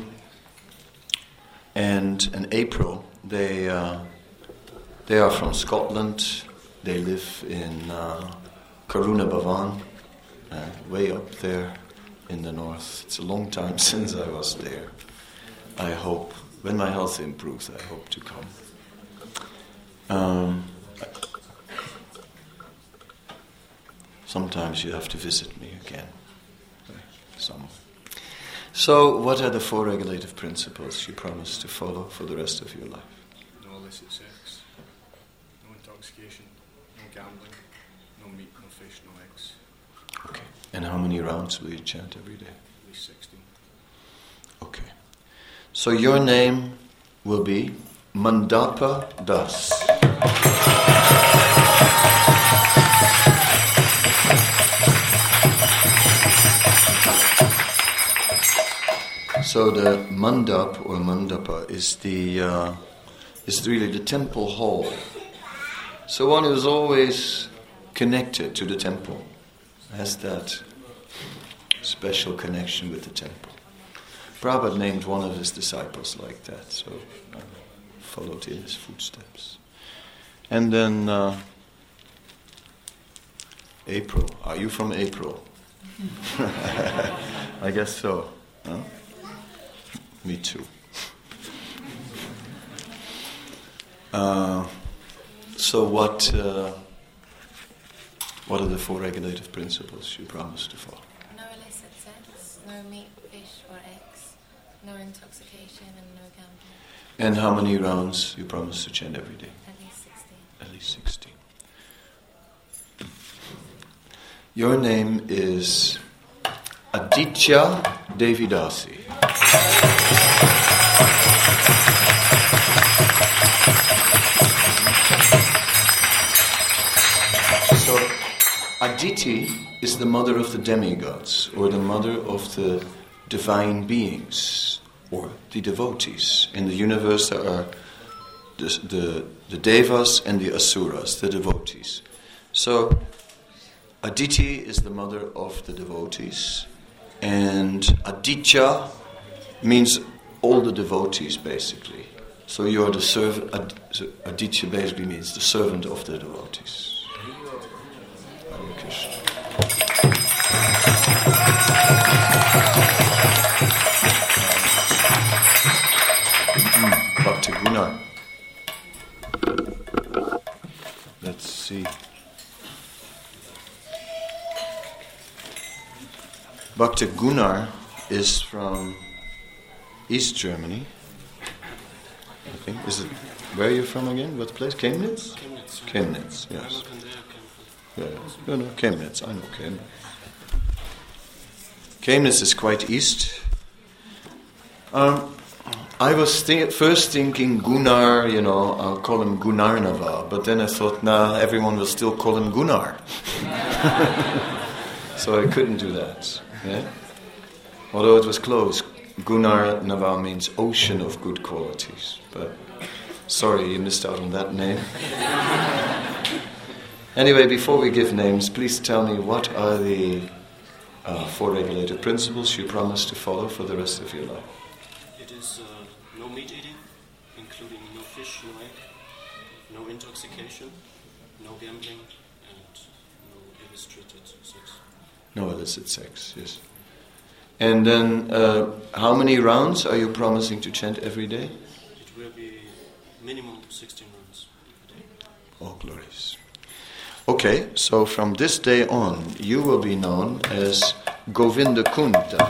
and, and April, they uh, they are from Scotland. They live in uh, Karuna Bhavan, uh, way up there in the north. It's a long time since I was there. I hope, when my health improves, I hope to come. Um, sometimes you have to visit me again. Somewhere. So, what are the four regulative principles you promise to follow for the rest of your life? No illicit sex, no intoxication, no gambling, no meat, no fish, no eggs. Okay. And how many rounds will you chant every day? At least sixteen. Okay. So your name will be Mandapa Das. So the mandap or mandapa is the uh, is really the temple hall. So one is always connected to the temple, has that special connection with the temple. Prabhupada named one of his disciples like that, so I followed in his footsteps. And then uh, April. Are you from April? I guess so. Huh? Me too. Uh, so what uh, what are the four regulative principles you promise to follow? No illicit sex, no meat, fish or eggs, no intoxication and no gambling. And how many rounds you promise to chant every day? At least sixteen. At least sixteen. Your name is Aditya Devidasi. So, Aditi is the mother of the demigods, or the mother of the divine beings, or the devotees. In the universe there are the, the, the devas and the asuras, the devotees. So, Aditi is the mother of the devotees, and Aditya means all the devotees, basically. So you are the servant. Ad, Aditya basically means the servant of the devotees. Hare Krishna. Bhakti Gunnar. Let's see. Bhakti Gunnar is from East Germany, I think. Is it, where are you from again? What place? Chemnitz? Chemnitz. Chemnitz, yes. Yeah, no, no, Chemnitz, I know Chemnitz. Chemnitz is quite east. Um, I was th- first thinking Gunnar, you know, I'll call him Gunnarnava, but then I thought, nah, everyone will still call him Gunnar. So I couldn't do that. Yeah? Although it was close. Gunnarnava means ocean of good qualities, but sorry, you missed out on that name. Anyway, before we give names, please tell me what are the uh, four regulated principles you promise to follow for the rest of your life. It is uh, no meat eating, including no fish, no egg, no intoxication, no gambling, and no illustrated sex. No illicit sex, yes. And then, uh, how many rounds are you promising to chant every day? It will be minimum sixteen rounds a day. Oh, glorious. Okay, so from this day on, you will be known as Govinda Kundas.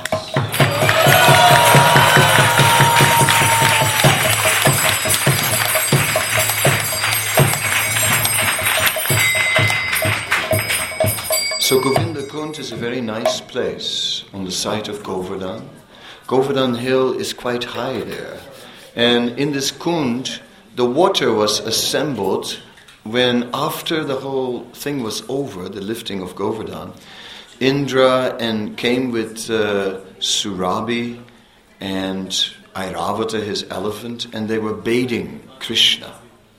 So Govinda Kund is a very nice place on the site of Govardhan. Govardhan Hill is quite high there. And in this Kund, the water was assembled when, after the whole thing was over, the lifting of Govardhan, Indra and came with uh, Surabhi and Airavata, his elephant, and they were bathing Krishna.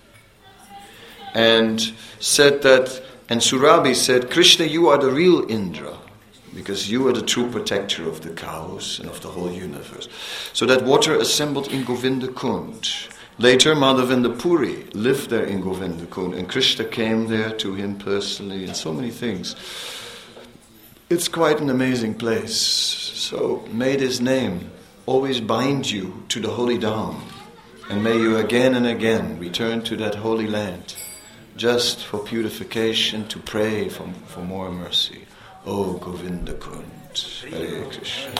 And said that, and Surabhi said, Krishna, you are the real Indra, because you are the true protector of the cows and of the whole universe. So that water assembled in Govinda Kund. Later, Madhavendra Puri lived there in Govinda Kund, and Krishna came there to him personally, and so many things. It's quite an amazing place. So may this name always bind you to the holy Dham, and may you again and again return to that holy land, just for purification, to pray for, for more mercy. Oh, Govinda Kund. Hare Krishna.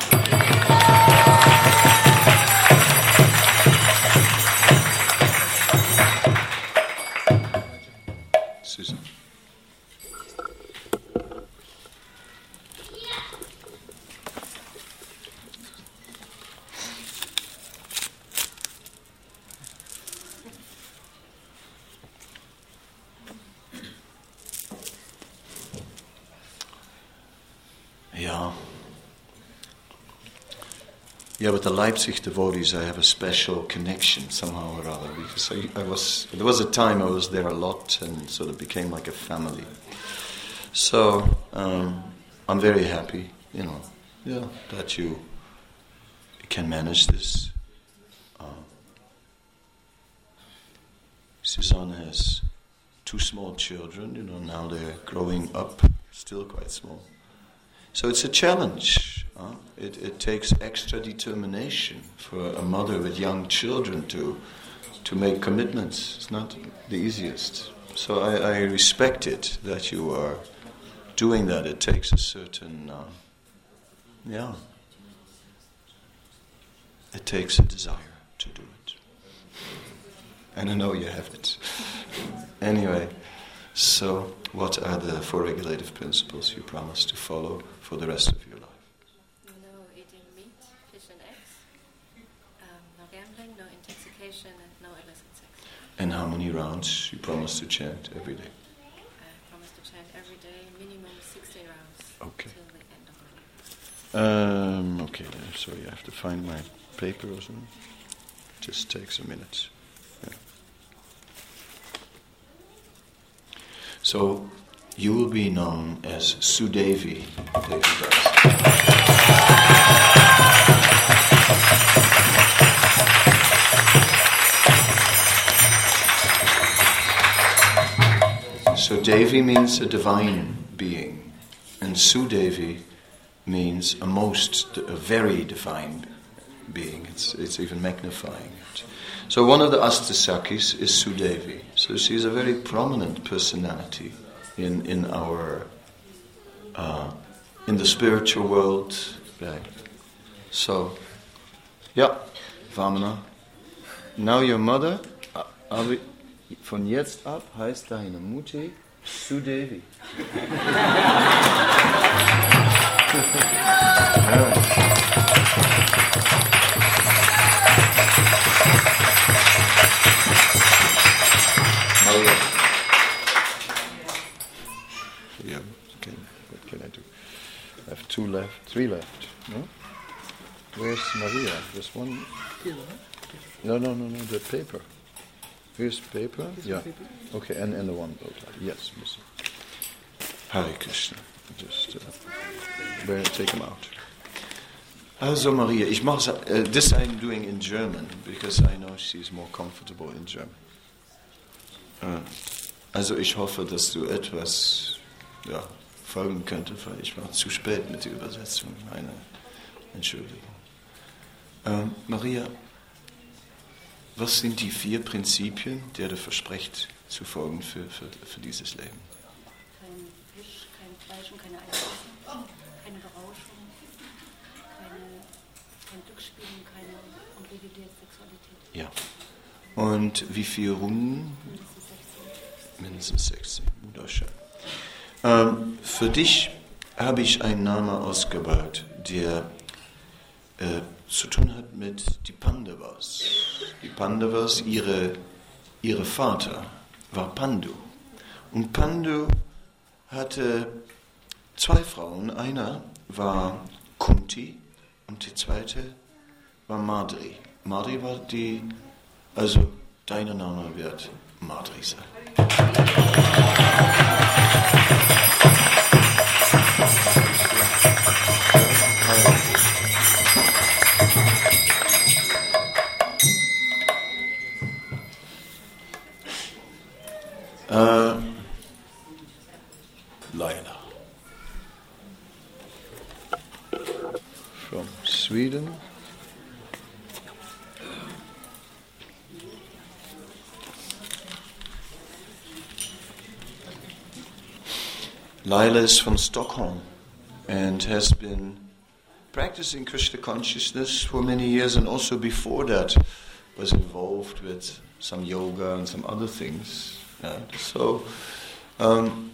Susan. Yeah. Yeah, with the Leipzig devotees, I have a special connection somehow or other, because I, I was there was a time I was there a lot, and sort of became like a family. So um, I'm very happy, you know, yeah, that you can manage this. Uh, Susanne has two small children, you know, now they're growing up, still quite small. So it's a challenge. Huh? It, it takes extra determination for a mother with young children to to make commitments. It's not the easiest. So I, I respect it that you are doing that. It takes a certain, uh, yeah, it takes a desire to do it. And I know you have it. Anyway, so what are the four regulative principles you promise to follow for the rest of your life? No eating meat, fish and eggs, um, no gambling, no intoxication, and no illicit sex. And how many rounds you promise to chant every day? I promise to chant every day, minimum sixteen rounds Okay. till the end of my life. Um, okay, then, sorry, I have to find my paper or something. Just takes a minute. Yeah. So, you will be known as Sudevi, Devi So Devi means a divine being, and Sudevi means a most, a very divine being. It's it's even magnifying it. So one of the Astasakis is Sudevi. So she is a very prominent personality in in our uh, in the spiritual world. Right. So, yeah, Vamana. Now your mother, uh, are von jetzt ab heißt deine Mutti Sudevi. Ja. three left. No? Where's Maria? There's one. No, no, no, no. The paper. Here's paper. Yeah. Okay, and and the one. Yes, missing. Hare Krishna. Just uh, bear, take them out. Also Maria, ich mache uh, this I'm doing in German because I know she's more comfortable in German. Uh, also ich hoffe, dass du etwas ja, folgen könntest, weil ich war zu spät mit der Übersetzung. Meine Entschuldigung. Uh, Maria, was sind die vier Prinzipien, der du versprichst zu folgen für, für, für dieses Leben? Kein Fisch, kein Fleisch und keine Eieressen, keine Berauschung, keine, kein Glücksspiel und keine unregulierte Sexualität. Ja. Und wie viele Runden? Mindestens Mindestens sechzehn. sechzehn. Wunderschön. Ähm, für dich habe ich einen Namen ausgewählt, der äh, zu tun hat mit die Pandavas. Die Pandavas, ihre, ihre Vater war Pandu. Und Pandu hatte zwei Frauen. Einer war Kunti und die zweite war Madri. Madri war die, also dein Name wird Madri sein. Uh, Laila from Sweden. Laila is from Stockholm and has been practicing Krishna consciousness for many years, and also before that was involved with some yoga and some other things. Yeah. So um,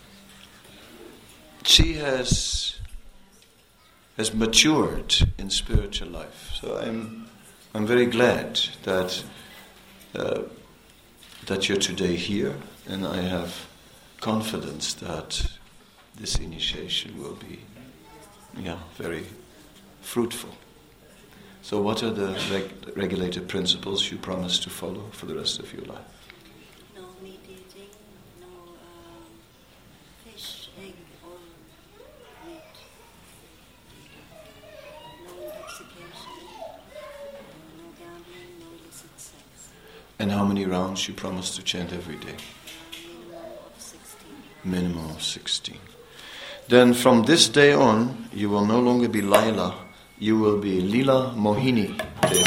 she has has matured in spiritual life. So I'm I'm very glad that uh, that you're today here, and I have confidence that this initiation will be yeah very fruitful. So what are the reg- regulated principles you promise to follow for the rest of your life? No meat eating, no um, fish, egg, or meat. No intoxication, no gambling, no illicit sex. And how many rounds you promise to chant every day? Minimum of sixteen. Minimum of sixteen. Then from this day on, you will no longer be Laila, you will be Lila Mohini Devi.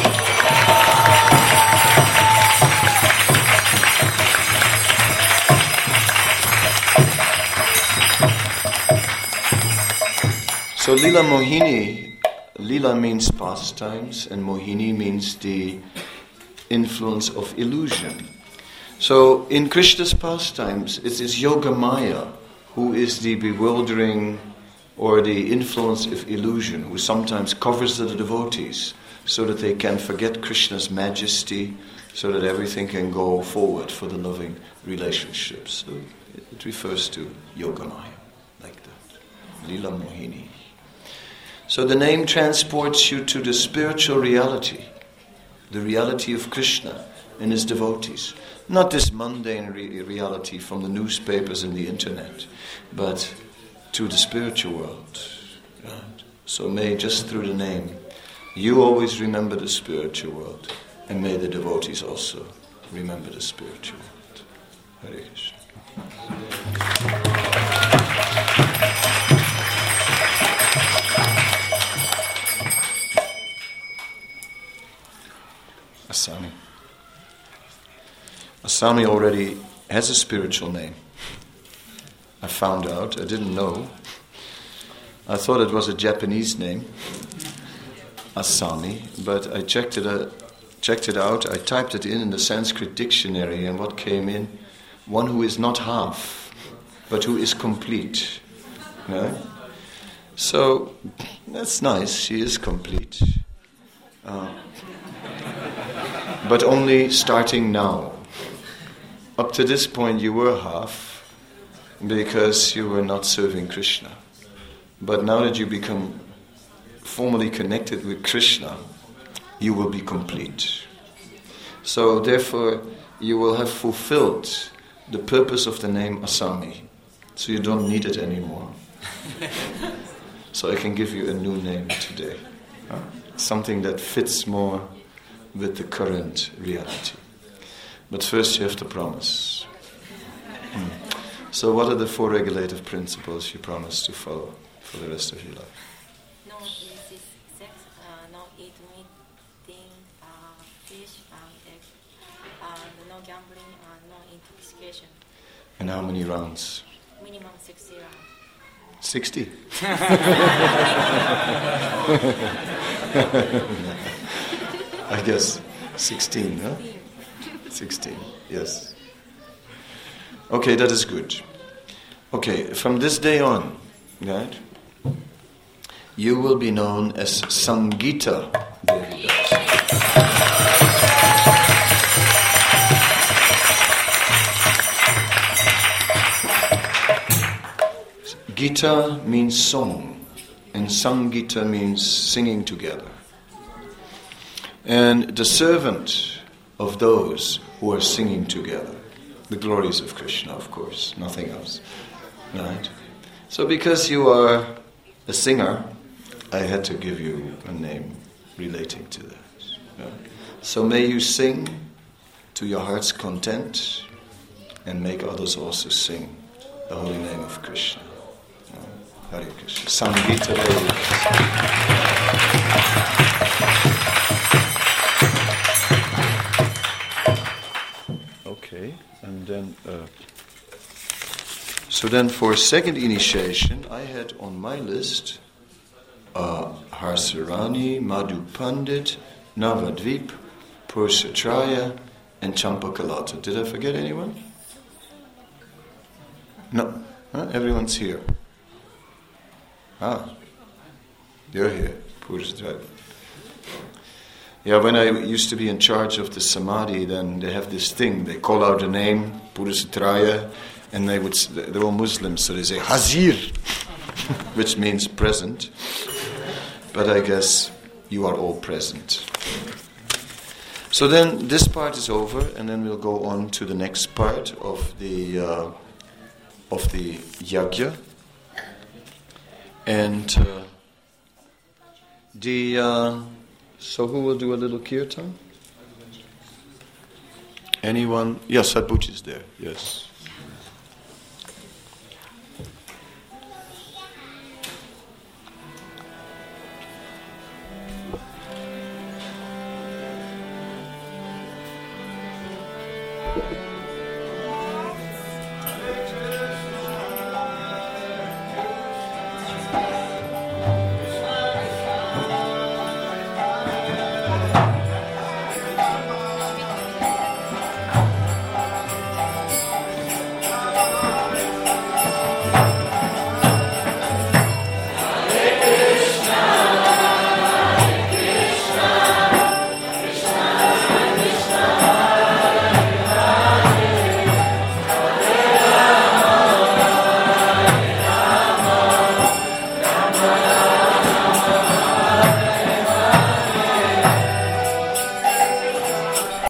So Lila Mohini, Lila means pastimes and Mohini means the influence of illusion. So in Krishna's pastimes, it is Yogamaya who is the bewildering or the influence of illusion, who sometimes covers the devotees so that they can forget Krishna's majesty, so that everything can go forward for the loving relationships. So it refers to Yogamaya, like that. Lila Mohini. So the name transports you to the spiritual reality, the reality of Krishna and his devotees. Not this mundane re- reality from the newspapers and the internet, but to the spiritual world. Right? So may, just through the name, you always remember the spiritual world, and may the devotees also remember the spiritual world. Hare Krishna. Asami. Asami already has a spiritual name. I found out, I didn't know. I thought it was a Japanese name, Asami, but I checked it, uh, checked it out, I typed it in in the Sanskrit dictionary, and what came in? One who is not half, but who is complete. Yeah? So, that's nice, she is complete. Uh, but only starting now. Up to this point you were half, because you were not serving Krishna. But now that you become formally connected with Krishna, you will be complete. So therefore, you will have fulfilled the purpose of the name Asami. So you don't need it anymore. So I can give you a new name today. Huh? Something that fits more with the current reality. But first you have to promise. Hmm. So what are the four regulative principles you promise to follow for the rest of your life? No illicit sex, uh, no eat meat, uh, fish, and egg, and no gambling, and no intoxication. And how many rounds? Minimum sixty rounds. Sixty? I guess sixteen, huh? Sixteen, yes. Okay, that is good. Okay, from this day on, right, you will be known as Sangita Devidas. Gita means song, and Sangita means singing together. And the servant of those who are singing together. The glories of Krishna, of course, nothing else. Right? So because you are a singer, I had to give you a name relating to that. Yeah? So may you sing to your heart's content and make others also sing the holy name of Krishna. Yeah? Hare Krishna. Sangita Okay, and then, uh, so then for second initiation, I had on my list uh, Harsarani, Madhu Pandit, Navadvip, Pursatraya, and Champakalata. Did I forget anyone? No, huh? Everyone's here. Ah, you're here, Pursatraya. Yeah, when I used to be in charge of the Samadhi, then they have this thing. They call out a name, Purushatraya, and they would, they're all Muslims, so they say Hazir, which means present. But I guess you are all present. So then this part is over, and then we'll go on to the next part of the uh, of the yajna. And uh, the... Uh, So who will do a little kirtan? Anyone? Yes, Sadbuchi is there. Yes.